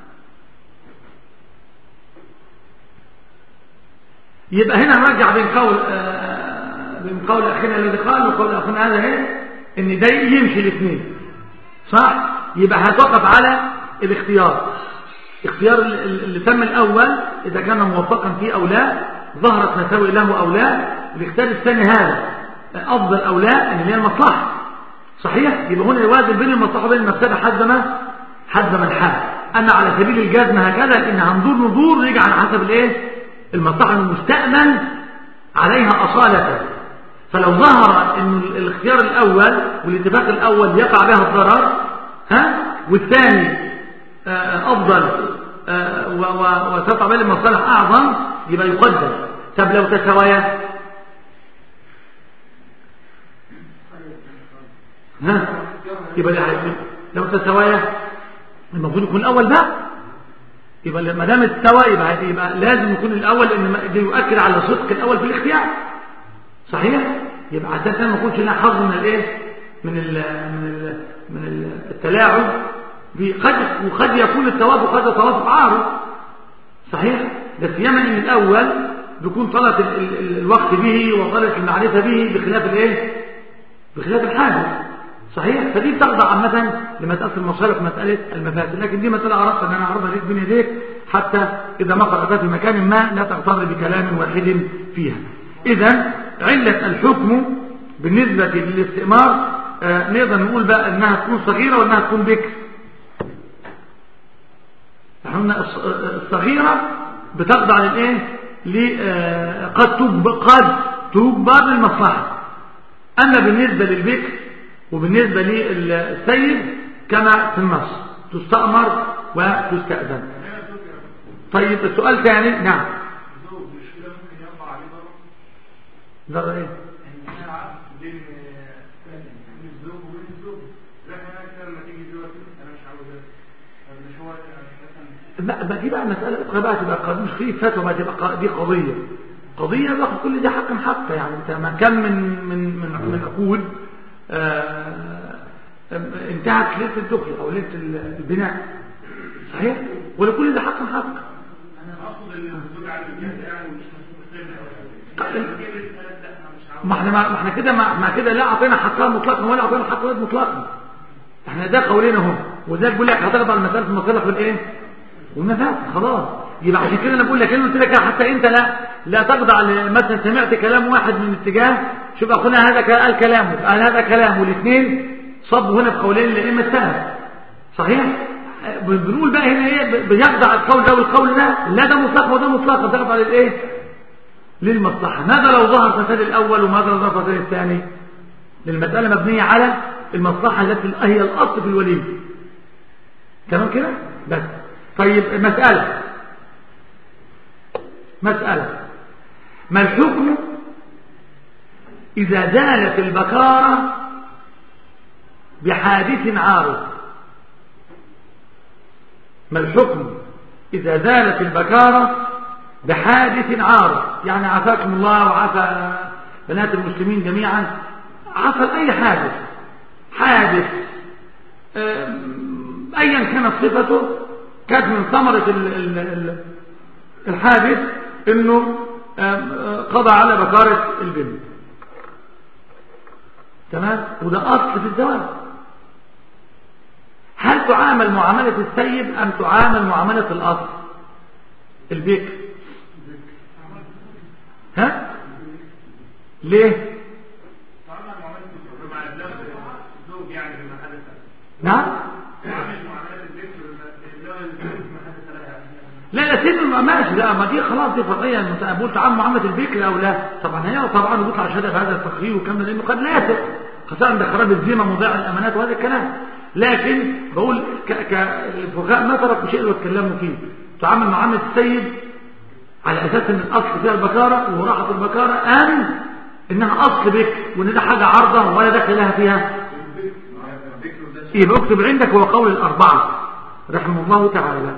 يبقى هنا نرجع بين قول أخينا الذي قال وقول أخينا هذا ايه، ان ده يمشي الاثنين صح. يبقى هتوقف على الاختيار اللي تم الأول إذا كان موفقا فيه أو لا، ظهرت مساوئ له أو لا. الاختيار الثاني هذا افضل او لا ان هي المصلحه. صحيح؟ يبقى هنا يوازن بين المصلحه وبين المفسده حسب ما الحال. اما على سبيل الجزم هكذا لان هندور نيجي على حسب الايه المصلحه المستأمن عليها اصاله. فلو ظهر ان الاختيار الاول والاتفاق الاول يقع بها الضرر والثاني افضل وتقع بها المصالح اعظم يبقى يقدم. طب لو تساويا يبقى لو تساويا المفروض يكون الاول بقى. يبقى ما دام استوى يبقى لازم يكون الاول لان ده يؤكد على صدق الاول في الاختيار. صحيح؟ يبقى اساسا ما يكونش لها حظ من الايه من التلاعب وقد يكون التوافق هذا توافق عارض. صحيح؟ ده سيما ان الاول بيكون طلت الوقت به وطلت المعرفه به بخلاف الحادث. صحيح؟ فدي بتخضع عامه لمساله المصالح ومساله المفاسد. لكن دي مساله اردت ان انا اعرضها ليك بين يديك حتى اذا ما قرأتها في مكان ما لا تغتر بكلام واحد فيها. اذا علة الحكم بالنسبة للاستئمار نقدر نقول بقى انها تكون صغيرة وانها تكون بكر. احنا الصغيرة بتخضع للايه قد تجبر للمصلحة. اما بالنسبة للبكر وبالنسبة للسيد كما في النص تستأمر وتستأذن. طيب السؤال ثاني. نعم. ضرر ايه؟ ان العقد بين الزوج وبين الزوج لكن لما تيجي دلوقتي انا مش عاوز مش هو يعني مثلا دي بقى مساله اخرى بقى تبقى مش في فتوى بقى تبقى دي قضيه باخد كل دي حق يعني انت ما كم من عقود انتهت ليله الدخل او ليله البناء. صحيح؟ ولكل ده حق انا اقصد الزوج على الجهه يعني مش ما احنا كده ما كده لا اعطينا حقها مطلقا ولا اعطينا حقها مطلقا. احنا ده قولنا اهو وذلك بقول لك هتغضب على مساله المصالح والايه والمفاسد. خلاص يبقى عشان كده انا بقول لك قلت لك حتى انت لا تخضع مثلا سمعت كلام واحد من اتجاه شوف اخونا هذا قال كلامه قال هذا كلامه والاثنين صبوا هنا بقولين لائمه السلف. صحيح؟ بنقول بقى هنا ايه بيخضع القول ده والقول ده لا ده مطلق وده مطلق تخضع للايه للمصلحة. ماذا لو ظهر فساد الأول وماذا لو ظهر فساد الثاني؟ للمسألة مبنية على المصلحة التي هي الأصل في الولي. تمام كده؟ بس طيب مسألة ما الحكم إذا زالت البكارة بحادث عارض؟ ما الحكم إذا زالت البكارة بحادث عارض؟ يعني عافاكم الله وعافى بنات المسلمين جميعا. حصل أي حادث أيا كانت صفته كانت من ثمرة الحادث إنه قضى على بكارة البنت. تمام؟ وده أصل في الزواج. هل تعامل معاملة السيد أم تعامل معاملة الأصل البكر؟ ها؟ ليه؟ نعم؟ لا سن ماشي. لا ما دي خلاص دي فرعيه. بقول تعامل معامله البكر او لا طبعا هي طبعا بيطلع شهاده بهذا التقرير وكم لانه قد لا يثق خاصه عند خراب الذمه مضيع الامانات وهذا الكلام. لكن بقول الفقهاء ما تركوا شيء واتكلموا فيه. تعامل معامله السيد على اساس ان الاصل فيها البكاره وراحه البكاره ام انها اصل بكر وان ده حاجه عارضه ولا دخل لها فيها. يبقى اكتب عندك هو قول الاربعه رحمه الله تعالى.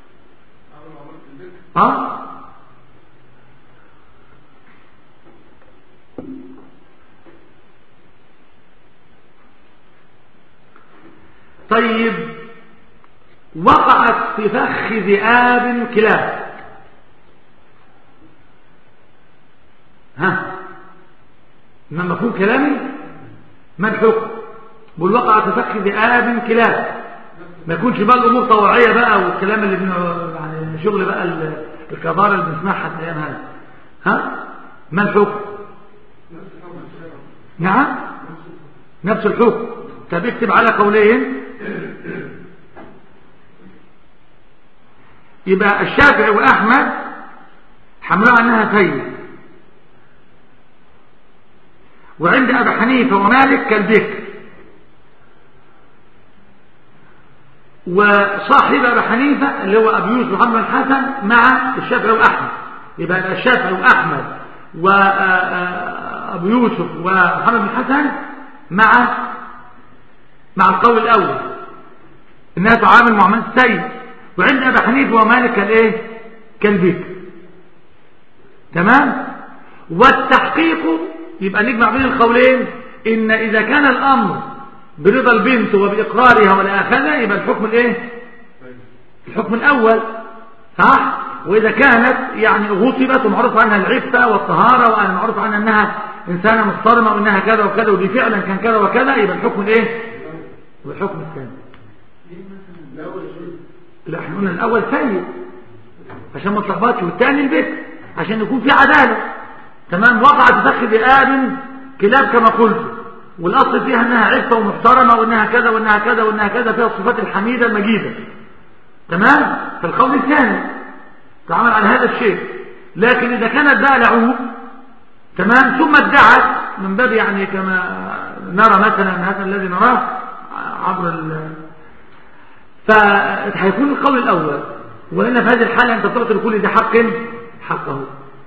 طيب وقعت في فخ ذئاب كلاب. ما مفهوم كلامي؟ ما الحكم؟ بقول وقعت في فخ ذئاب كلاب. ما يكونش بقى الامور طوعيه بقى والكلام اللي يعني شغل بقى الكبار اللي بنسمعها الايام هذه. ما الحكم؟ نعم نفس الحكم. طب اكتب على قولين. يبقى الشافعي وأحمد حملوا عنها سيد، وعند أبي حنيفة ومالك كالبكر، وصاحب أبي حنيفة اللي هو أبي يوسف محمد الحسن مع الشافعي وأحمد. يبقى الشافعي وأحمد وأبو يوسف ومحمد الحسن مع القول الأول إنها تعامل معاملة السيد، وعند أبي حنيفة ومالك كالإيه؟ كالبكر. تمام. والتحقيق يبقى نجمع بين القولين إن إذا كان الأمر برضا البنت وبإقرارها ولا أخذها يبقى الحكم الإيه؟ الحكم الأول صح. وإذا كانت يعني غصبت ومعروف عنها العفة والطهارة وأنا معروف عنها أنها إنسانة محترمة وأنها كذا وكذا ودي فعلا كان كذا وكذا يبقى الحكم الإيه؟ والحكم الثاني. لا احنا قلنا الأول سيد عشان ما تلخبطش، والثاني البكر عشان يكون في عدالة. تمام. وقعت تتخذ آب كلاب كما قلت، والأصل فيها أنها عفة ومحترمة وأنها كذا وأنها كذا وأنها كذا، فيها الصفات الحميدة المجيدة. تمام. فالقول الثاني تعمل على هذا الشيء. لكن إذا كانت بقى لعوب تمام ثم ادعت من باب يعني كما نرى مثلا هذا الذي نراه عبر فهيكون القول الأول. وإن في هذه الحالة أنت تعطي لكل ذي حق حقه.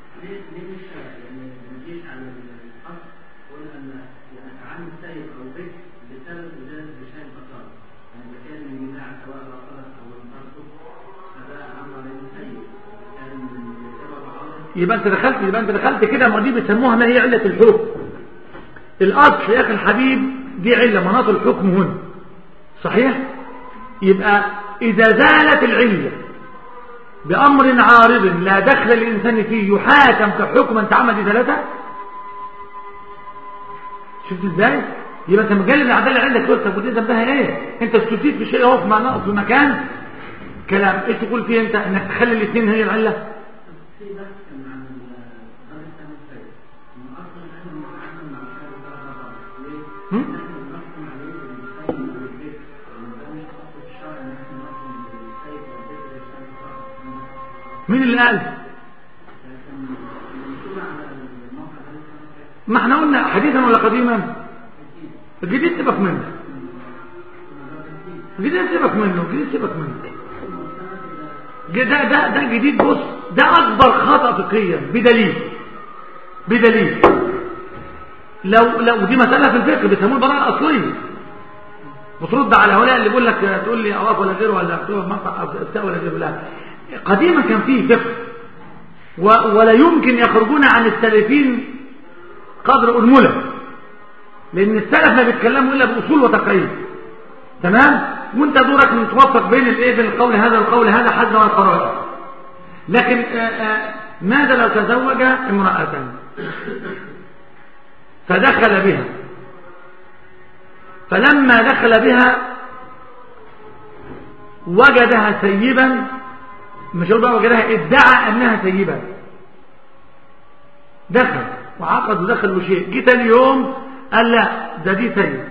يبقى انت دخلت كده. ما دي بيسموها ما هي علة الحكم. الأصل يا أخي الحبيب دي علة مناط الحكم هنا صحيح. يبقى إذا زالت العلة بأمر عارض لا دخل الإنسان فيه يحاكم كحكما تعمد ثلاثة. شفت ازاي؟ يبقى انت مجال العدالة عندك تقول طب ودي ذنبها ايه؟ انت استفيد في شيء اهو في مكان كلام ايه تقول فيه انت انك تخلي الاثنين هي العلة. مين اللي قال؟ ما احنا قلنا حديثا ولا قديما؟ الجديد سيبك منه. الجديد سيبك منه. ده جديد. بص ده اكبر خطأ فقهيا بدليل. لو دي مسألة في الفقه بيسموه البراءة الأصلية، وترد على هؤلاء اللي بيقول لك تقول لي أواف ولا غيره ولا اكتوب مقطع أفتاء ولا غيره. لا قديما كان فيه فقه ولا يمكن يخرجون عن السلفين قدر أنملة، لأن السلف ما بيتكلموا إلا بأصول وتقعيد. تمام. وانت دورك من توفق بين الايه بين القول هذا والقول هذا حسب القرائن. لكن ماذا لو تزوج امرأة فدخل بها، فلما دخل بها وجدها سيبا، مش هقول بقى وجدها، ادعى انها سيبا، دخل وعقد ودخل وشيء، جه تاني يوم قال لا ده دي سيب.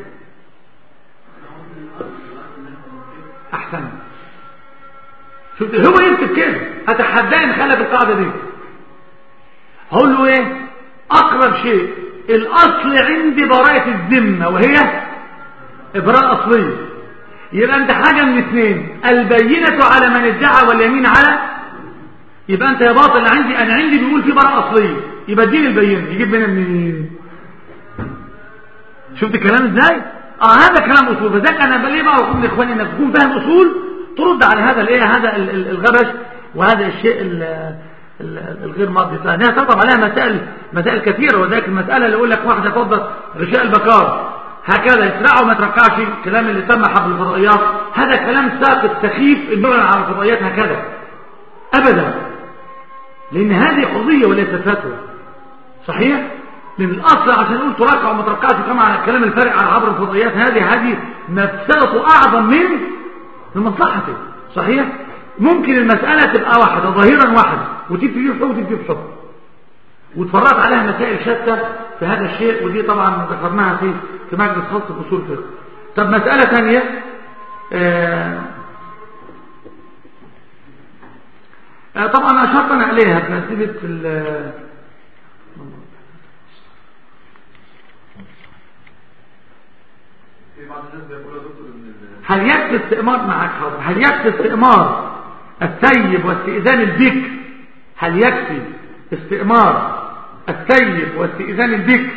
احسن. شفت هو يكتب كده، اتحداه ان خلف القاعده دي. هقول له ايه؟ اقرب شيء الاصل عندي براءة الذمه وهي ابراء اصليه. يبقى انت حاجه من اثنين، البينه على من ادعى واليمين على، يبقى انت يا باطل عندي، انا عندي بيقول في براءة اصليه، يبقى اديني البينه. يجيب منين؟ شفت الكلام ازاي؟ هذا كلام اصول. فذاك انا ليه بقى اقول لاخواني انك تكون فاهم اصول ترد على هذا الايه، هذا الغبش وهذا الشيء الغير مرضي. فانها تطلب عليها مسائل كثيره. وذاك المساله اللي يقول لك واحده فضت غشاء البكار هكذا يسرعوا وما تركعش، الكلام اللي تم حبل الفضائيات هذا كلام ساقط سخيف النظر على الفضائيات هكذا ابدا، لان هذه قضيه وليست فتوى. صحيح؟ من الاصل عشان نقول تركع وما تركعش كما على الكلام الفارق على عبر الفضائيات، هذه مفسده اعظم من مصلحته. صحيح؟ ممكن المساله تبقى واحده ظاهرا واحده وتبتدي في حكم وتبتدي في حكم، واتفرجت عليها مسائل شتى في هذا الشيء، ودي طبعا ذكرناها في مجلس خاص بأصول الفقه. طب مسألة ثانية، طبعا أشرنا عليها بنسبة هل يكفي استئمار معك حاضر، هل يكفي استئمار الثيب واستئذان البكر؟ هل يكفي استئمار الثيب واستئذان البكر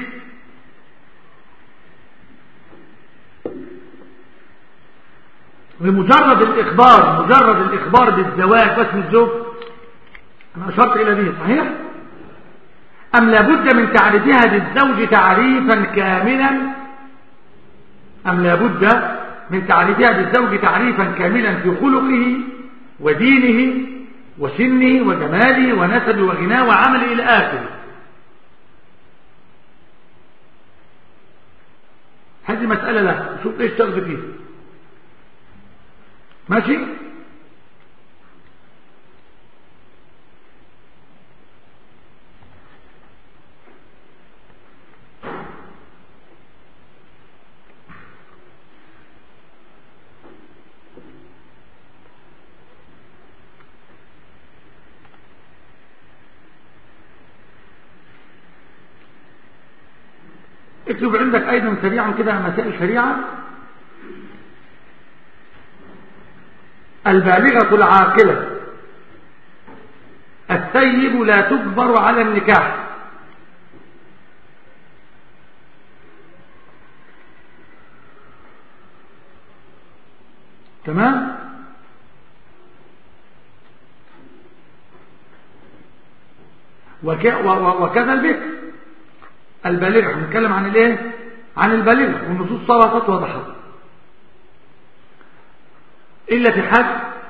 بمجرد الإخبار، مجرد الإخبار بالزواج واسم الزوج؟ أنا أشرت إلى ذلك صحيح؟ أم لابد من تعريفها للزوج تعريفا كاملا؟ أم لابد من تعريفها للزوج تعريفا كاملا في خلقه ودينه وسنه وجماله ونسبه وغناه وعمله إلى آخره؟ هذه مسألة لها، شوف إيش تاخذ فيها. ماشي؟ اكتب عندك ايضا سريعا كده مسائل شريعة. البالغة العاقلة الثيب لا تجبر على النكاح. تمام؟ وكذا البكر البالغة. هنتكلم عن الايه؟ عن البالغة، والنصوص سبقت وضحت إلا في حد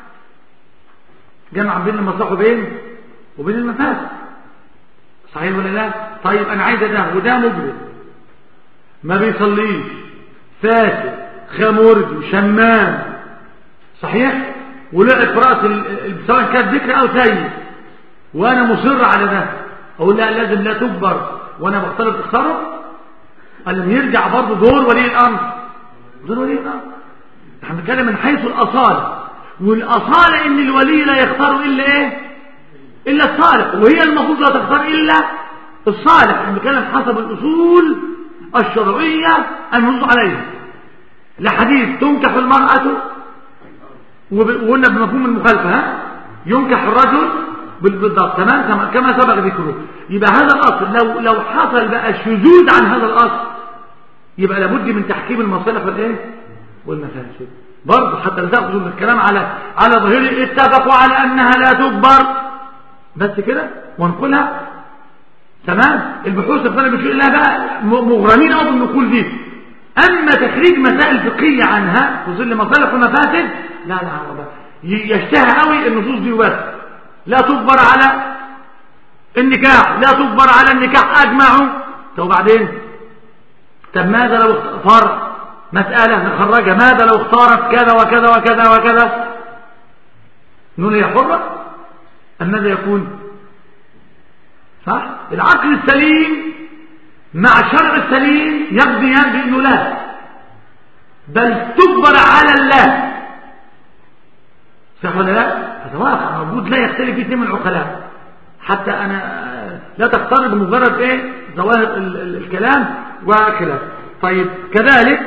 جمع بين المصلحة وبين المفاسد. صحيح ولا لا؟ طيب أنا عايز ده وده مجرم ما بيصليش فاسد خمرجي شمام، صحيح، ولقت في رأس سواء كانت ذكر أو سيد، وأنا مصر على ده، أقول لا لازم لا تكبر وأنا بختلف التصرف. قال يرجع برضه دور ولي الأمر. دور ولي الأمر احنا بنتكلم من حيث الأصالة، والأصالة ان الولي لا يختار الا ايه؟ الا الصالح، وهي المفروض لا تختار الا الصالح. احنا بنتكلم حسب الأصول الشرعية المنصوص عليها. لحديث تنكح المرأة وقلنا بمفهوم المخالفة ينكح الرجل بالضبط، تمام كما سبق ذكره. يبقى هذا الأصل لو حصل بقى الشذوذ عن هذا الأصل يبقى لابد من تحكيم المصالح والايه؟ والمفاسد برضه، حتى لا تأخذوا الكلام على ظاهره. اتفقوا على أنها لا تكبر بس كده ونقولها تمام. البحوث الفنية مش إلا بقى مغرمين أو بالنقول دي. أما تخريج مسائل فقهية عنها في ظل مصالح ومفاسد لا يشتهى قوي النصوص دي وبس. لا تكبر على النكاح، لا تكبر على النكاح أجمعوا. طب بعدين طب ماذا لو فرق مسألة نخرجها، ماذا لو اختارت كذا وكذا وكذا وكذا؟ نقول هي حرة أم ماذا يكون؟ صح؟ العقل السليم مع الشرع السليم يقضيان بأنه لا، بل تجبر على الله. صح ولا لا؟ هذا واقع موجود لا يختلف فيه من العقلاء. حتى أنا لا تقترب بمجرد ايه ظواهر الكلام وخلاف. طيب كذلك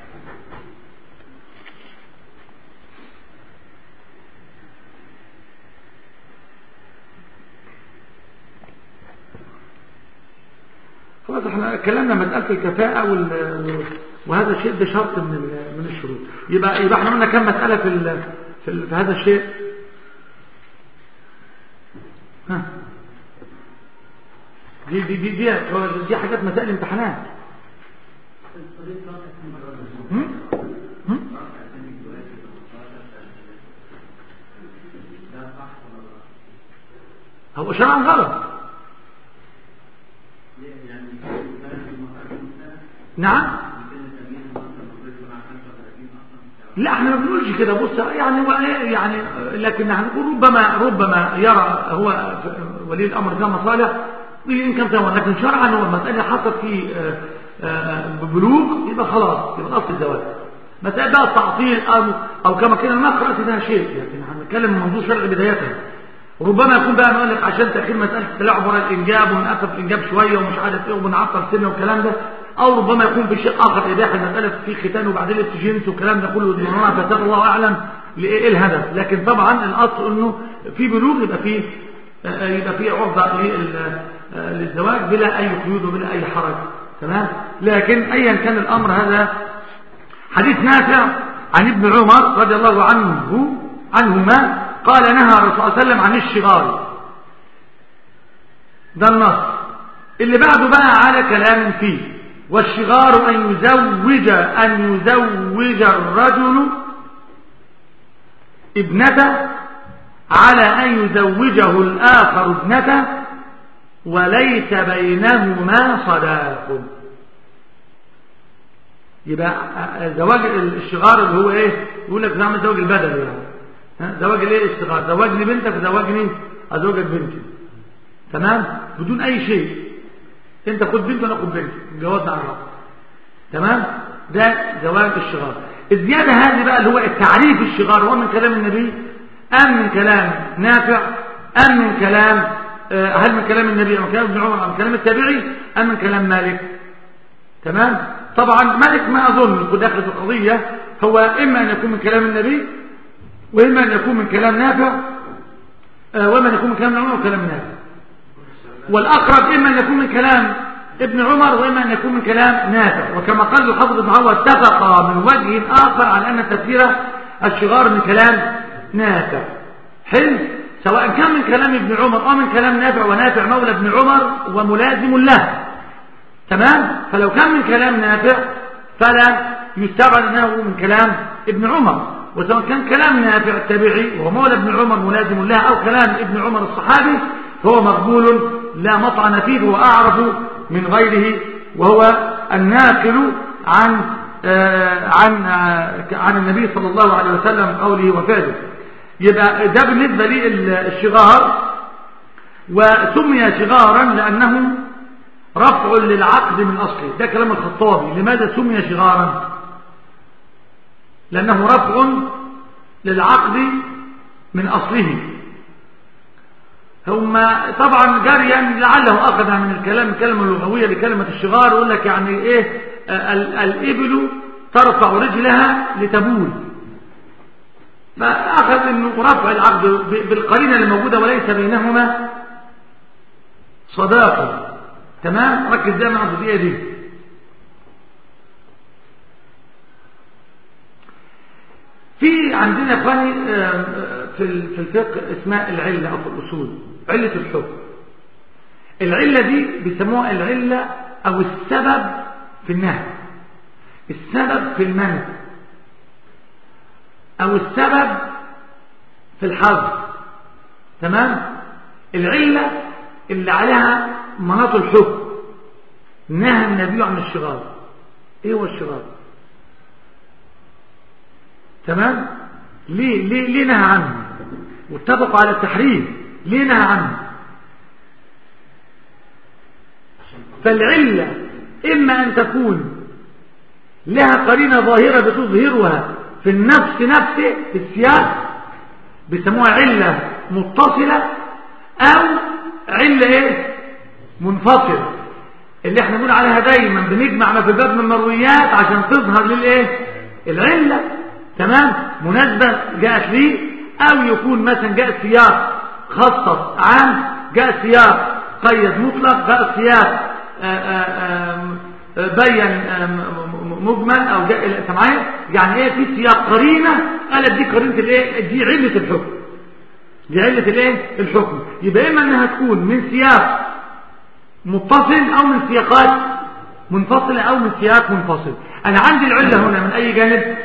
خلاص احنا اتكلمنا مسألة الكفاءة وهذا الشيء ده شرط من الشروط. يبقى احنا قلنا كم مسألة في هذا الشيء. دي حاجات مسائل امتحانات. هو شرعا غلط. نعم لا احنا ما بنقولش كده. بص يعني لكن هنقول ربما يرى هو ولي الامر ده مصالح إن كان تمام، لكن شرعا هو المسألة حصل فيه ببلوغ يبقى خلاص يبقى الأصل الزواج. مسألة بقى التعطيل أو كما كان المقرأة ده شيء، يعني احنا بنتكلم موضوع شرعي بداية. ربما يكون بقى نقول لك عشان تأخير مسألة التلاعب وراء الإنجاب ونقفل الإنجاب شوية ومش عارف إيه وبنعطل سنة والكلام ده، أو ربما يكون في شيء آخر إباحة المسألة في ختان وبعدين التجنس والكلام ده كله فتاة الله أعلم لإيه الهدف. لكن طبعا الأصل إنه في بلوغ يبقى فيه عرضة للزواج بلا أي قيود وبلا أي حرج. تمام. لكن أيا كان الأمر هذا حديث نافع عن ابن عمر رضي الله عنهما قال نهى الرسول صلى الله عليه وسلم عن الشغار. ده النص. اللي بعده بقى على كلام فيه. والشغار أن يزوج الرجل ابنته على أن يزوجه الآخر ابنته وليس بينهما صداق. يبقى زواج الشغار اللي هو ايه؟ يقول لك زعم زواج البدل يعني. زواج الايه؟ الشغار. زواجني بنتك وزواجني ازوجك بنتي. تمام؟ بدون اي شيء. انت خد بنت وانا خد بنت. جوازنا على بعض. تمام؟ ده زواج الشغار. الزياده هذه بقى اللي هو التعريف الشغار هو من كلام النبي ام من كلام نافع ام من كلام هل من كلام النبي ام من كلام ابن عمر ام من كلام التابعي ام من كلام مالك؟ تمام؟ طبعا مالك ما اظن يكون داخل في القضيه، هو اما ان يكون من كلام النبي واما ان يكون من كلام نافع واما ان يكون من كلام ابن عمر وكلام نافع. والاقرب اما ان يكون من كلام ابن عمر واما ان يكون من كلام نافع. وكما قال الحافظ ابن عمر اتفق من وجه اخر على ان تفسير الشغار من كلام نافع. حلو. سواء كان من كلام ابن عمر او من كلام نافع، ونافع مولى ابن عمر وملازم له. تمام. فلو كان من كلام نافع فلا يستبعد انه من كلام ابن عمر، وسواء كان كلام نافع التابعي وهو مولى ابن عمر ملازم له او كلام ابن عمر الصحابي فهو مقبول لا مطعن فيه واعرف من غيره، وهو الناقل عن النبي صلى الله عليه وسلم قوله وفعله. يبقى ده بالنسبه للشغار. وسمي شغارا لانه رفع للعقد من أصله. ده كلام الخطابي. لماذا سمي شغارا؟ لأنه رفع للعقد من أصله. هم طبعا جريا لعله أخذ من الكلمة اللغوية لكلمة الشغار، يقول لك يعني إيه؟ الإبل ترفع رجلها لتبول، فأخذ أنه رفع العقد بالقرينة الموجودة وليس بينهما صداقة. تمام. ركز زي مع الجزئيه دي. في عندنا اخواني في الفقه اسمها العله او في الاصول عله الحكم. العله دي بيسموها العله او السبب في النهي، السبب في المنع، او السبب في الحظر. تمام. العله اللي عليها مناط الحكم. نهى النبي عن الشغار. ايه هو الشغار؟ تمام. ليه نهى عنه؟ واتفقوا على التحريم. ليه نهى عنه؟ فالعلة اما ان تكون لها قرينة ظاهرة بتظهرها في النفس نفسه في السياق بيسموها علة متصلة، او علة ايه؟ منفصلة، اللي احنا بنقول عليها دايما بنجمع ما في الباب من المرويات عشان تظهر للايه؟ العلة. تمام. مناسبة جاءت ليه، او يكون مثلا جاء سياق خصص عام، جاء سياق قيد مطلق، جاء سياق بين مجمل، او جاء سمعين يعني ايه في سياق قرينة قالت دي قرينة الايه؟ دي علة الحكم. دي علة الايه؟ الحكم. يبقى اما انها تكون من سياق متصل او من سياقات منفصلة او من سياق منفصل. انا عندي العلة هنا من اي جانب؟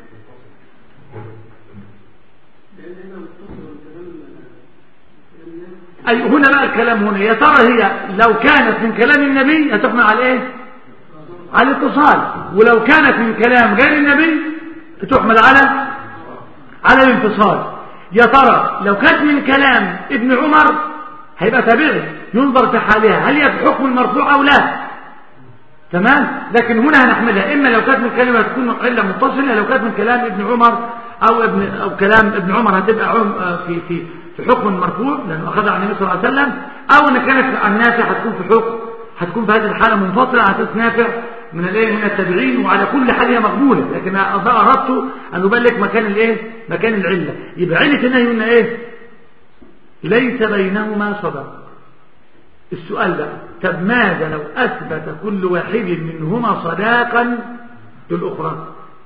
اي هنا بقى الكلام هنا يا ترى هي لو كانت من كلام النبي هتحمل على ايه؟ على الاتصال. ولو كانت من كلام غير النبي تحمل على الانفصال. يا ترى لو كانت من كلام ابن عمر هيبقى تابعي ينظر في حالها هل هي في حكم المرفوع او لا. تمام. لكن هنا هنحملها اما لو كانت من كلمه تكون عله متصله، لو كانت من كلام ابن عمر او كلام ابن عمر هتبقى في حكم المرفوع لانه اخذها عن النبي صلى الله عليه وسلم، او ان كانت عن نافع هتكون في هذه الحاله منفصله عن اساس نافع من من التابعين، وعلى كل حال هي مقبوله. لكن اردت ان ابلغ مكان العله. يبقى عله النهي قلنا ليس بينهما صداق. السؤال بقى طب ماذا لو اثبت كل واحد منهما صداقا للاخرى؟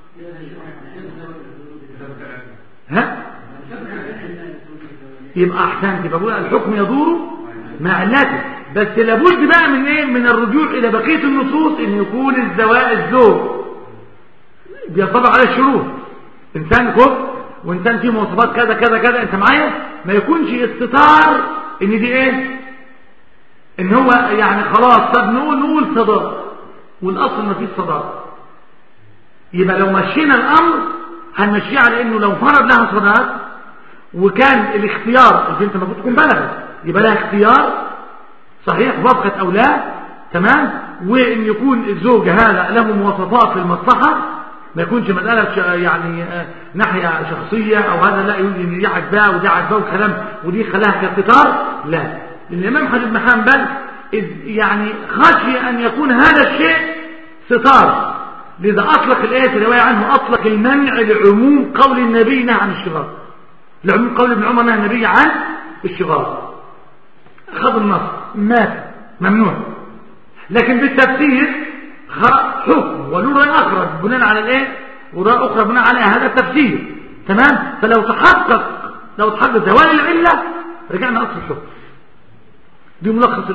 يبقى احسنت. يبقى بقول الحكم يدور مع علته، بس لابد بقى من الرجوع الى بقيه النصوص ان يكون الزوج بيطبق عليه الشروط، انسان كفر وانسان فيه مواصفات كذا كذا كذا، انت معايا؟ ما يكونش استطار ان دي ان هو يعني خلاص طب نقول صداق والاصل ما فيش صداق. يبقى لو مشينا الامر هنمشيه على انه لو فرض لها صداق وكان الاختيار البنت المفروض تكون بلغت يبقى لها اختيار صحيح وافقت او لا، تمام، وان يكون الزوج هذا له مواصفات في المصلحه، ما يكونش مساله يعني ناحيه شخصيه او هذا لا يقول ان دي عجباه ودي عجباه والكلام ودي خلاها كاختيار. لا، الامام احمد بن حنبل يعني خشي ان يكون هذا الشيء ستار، لذا اطلق الايه في روايه عنه اطلق المنع لعموم قول النبي نهى عن الشغار، لعموم قول ابن عمر نهى النبي عن الشغار، خذ النص مات ممنوع. لكن بالتفسير حكم وله رأي اخر بناء على ورأي اخرى بناء على هذا التفسير، تمام. فلو تحقق زوال العله رجعنا اصل الحكم. دي ملخص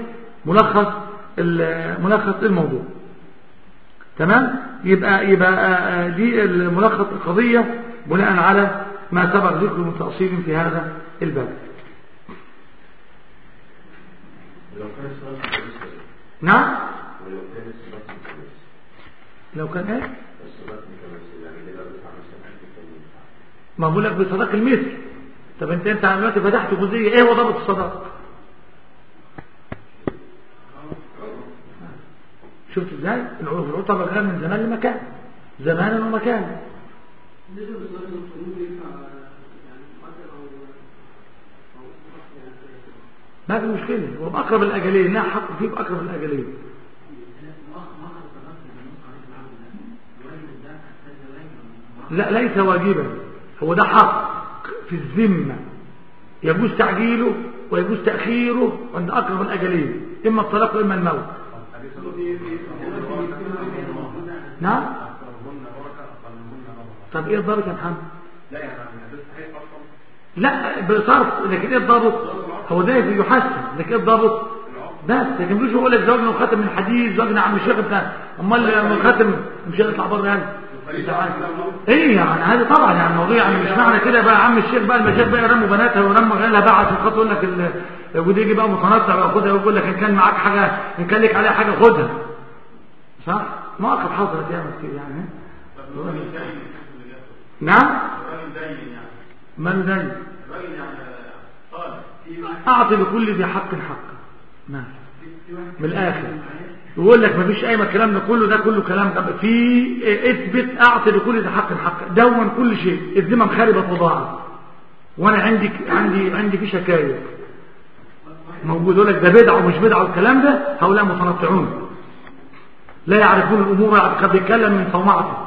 ملخص الموضوع، تمام. يبقى دي ملخص القضيه بناء على ما سبق ذكره من تأصيل في هذا الباب. نعم. لو كان ما بقول لك بصداق المثل. طب انت دلوقتي فتحت جزئيه هو ضابط الصداق؟ شفت ازاي العروض طبعا غير من زمان لمكان، زمانا ومكانا. ما في مشكله، هو بأقرب الاجلين، لا حق فيه بأقرب الاجلين. لا ليس واجبا، هو ده حق في الذمه يجوز تعجيله ويجوز تأخيره عند أقرب الأجلين، إما الطلاق وإما الموت. نعم. طب إيه الضابط يا محمد؟ لا بصرف، لكن إيه الضابط؟ هو ده يحسن، لكن إيه الضابط؟ بس لكن مش يقول لك زوجنا وختم من حديد، زوجنا عم الشيخ بتاع، أمال ختم مش هيطلع بره يعني. ايه يعني هذا طبعا يعني الموضوع يعني مش معنى كده بقى عم الشيخ بقى المشايخ بقى يرموا بناتها ويرموا غيرها بقى عشان خاطر يقول لك ودي يجي بقى متنطع وياخدها ويقول لك ان كان معاك حاجه ان كان لك عليها حاجه خدها، صح؟ مواقف حصلت ياما كتير يعني. نعم. من دين الراجل يعني قال اعطي لكل ذي حق حقه، ما من الاخر يقول لك ما فيش اي الكلام ده كله كلام في اثبت اعطي لكل ذي حق حقه، دون كل شيء. الذمه مخربه وضاعت وانا عندي في شكاية موجود يقول لك ده بدعه ومش بدعه والكلام ده، هؤلاء متنطعون لا يعرفون الامور، قد بيتكلم من صومعته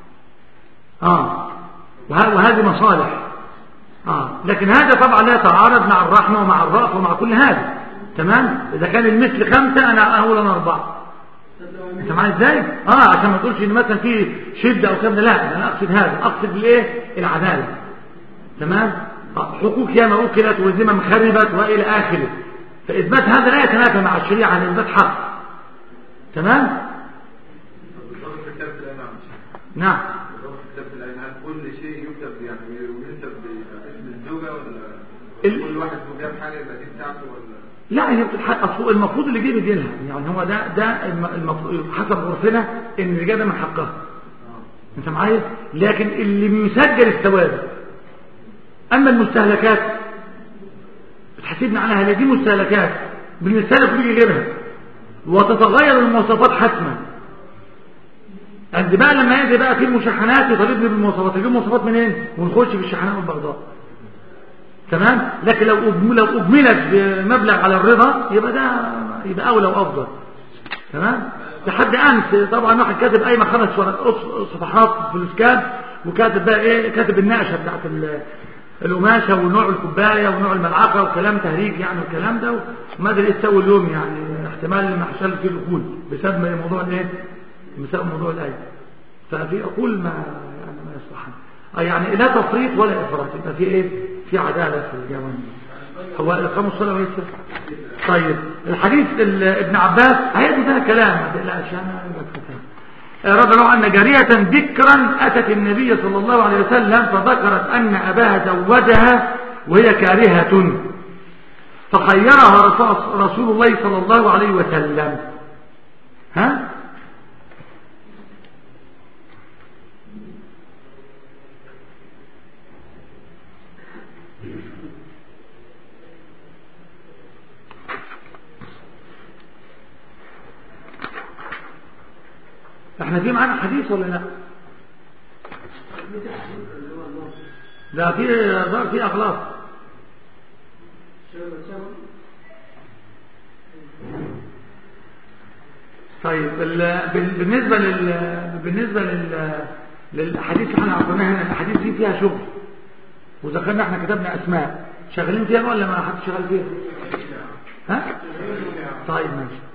وهذه مصالح لكن هذا طبعا لا يتعارض مع الرحمه ومع الرأفه ومع كل هذا، تمام. اذا كان المثل 5 انا اقول انا 4، انت معايا ازاي؟ عشان ما تقولش ان مثلا في شده او كلام، لا انا اقصد هذا، اقصد بالايه؟ العداله، تمام. حقوق ياما اكلت وذمم خربت والى اخره، فاثبات هذا لا يتنافى مع الشريعه عن اثبات حق، تمام. نعم. كل شيء يكتب يعني وينسب باسم الزوجه ولا كل واحد جاب حاجه يبقى دي بتاعته ولا لا؟ هي بتتحقق المفروض اللي جه بديلها، يعني هو ده المفروض حسب عرفنا ان اللي جه ده من حقها، انت معايا. لكن اللي بيسجل الثواب، اما المستهلكات حسبنا عنها هي دي مستهلكات بنستهلك بيجي غيرها وتتغير المواصفات حتما. عند بقى لما يجي بقى في المشحنات يطالبني بالمواصفات، يجيب مواصفات منين ونخش في الشحنات والبغضاء. تمام. لكن لو اجملت بمبلغ على الرضا يبقى ده يبقى اولى وافضل. تمام. لحد امس طبعا واحد كاتب قايمه 5 صفحات في الاسكان وكاتب بقى ايه، كاتب النقشه بتاعت القماشه ونوع الكوبايه ونوع الملعقه وكلام تهريج يعني والكلام ده، وما ادري ايه تسوي اليوم يعني احتمال ما حصل فيه العقول بسبب موضوع الايه، بسبب موضوع الايه. ففي عقول ما يعني ما يصلحها يعني لا تفريط ولا افراط، يبقى في ايه، في عداله في الجوانب. هو اقام الصلاه وليس. طيب الحديث ابن عباس هيدي ده كلام ما تقلقش انا رضي الله عنه جارية ذكرا أتت النبي صلى الله عليه وسلم فذكرت أن أباها زوجها وهي كارهة فخيرها رسول الله صلى الله عليه وسلم. ها احنا في معانا حديث ولا لا؟ لا في ظهر في اغلاط. طيب بالنسبه للاحاديث اللي احنا عرضناها هنا، الاحاديث دي فيها شغل وذكرنا احنا كتبنا اسماء شغالين فيها ولا ما حدش شغال فيها؟ ها طيب ماشي.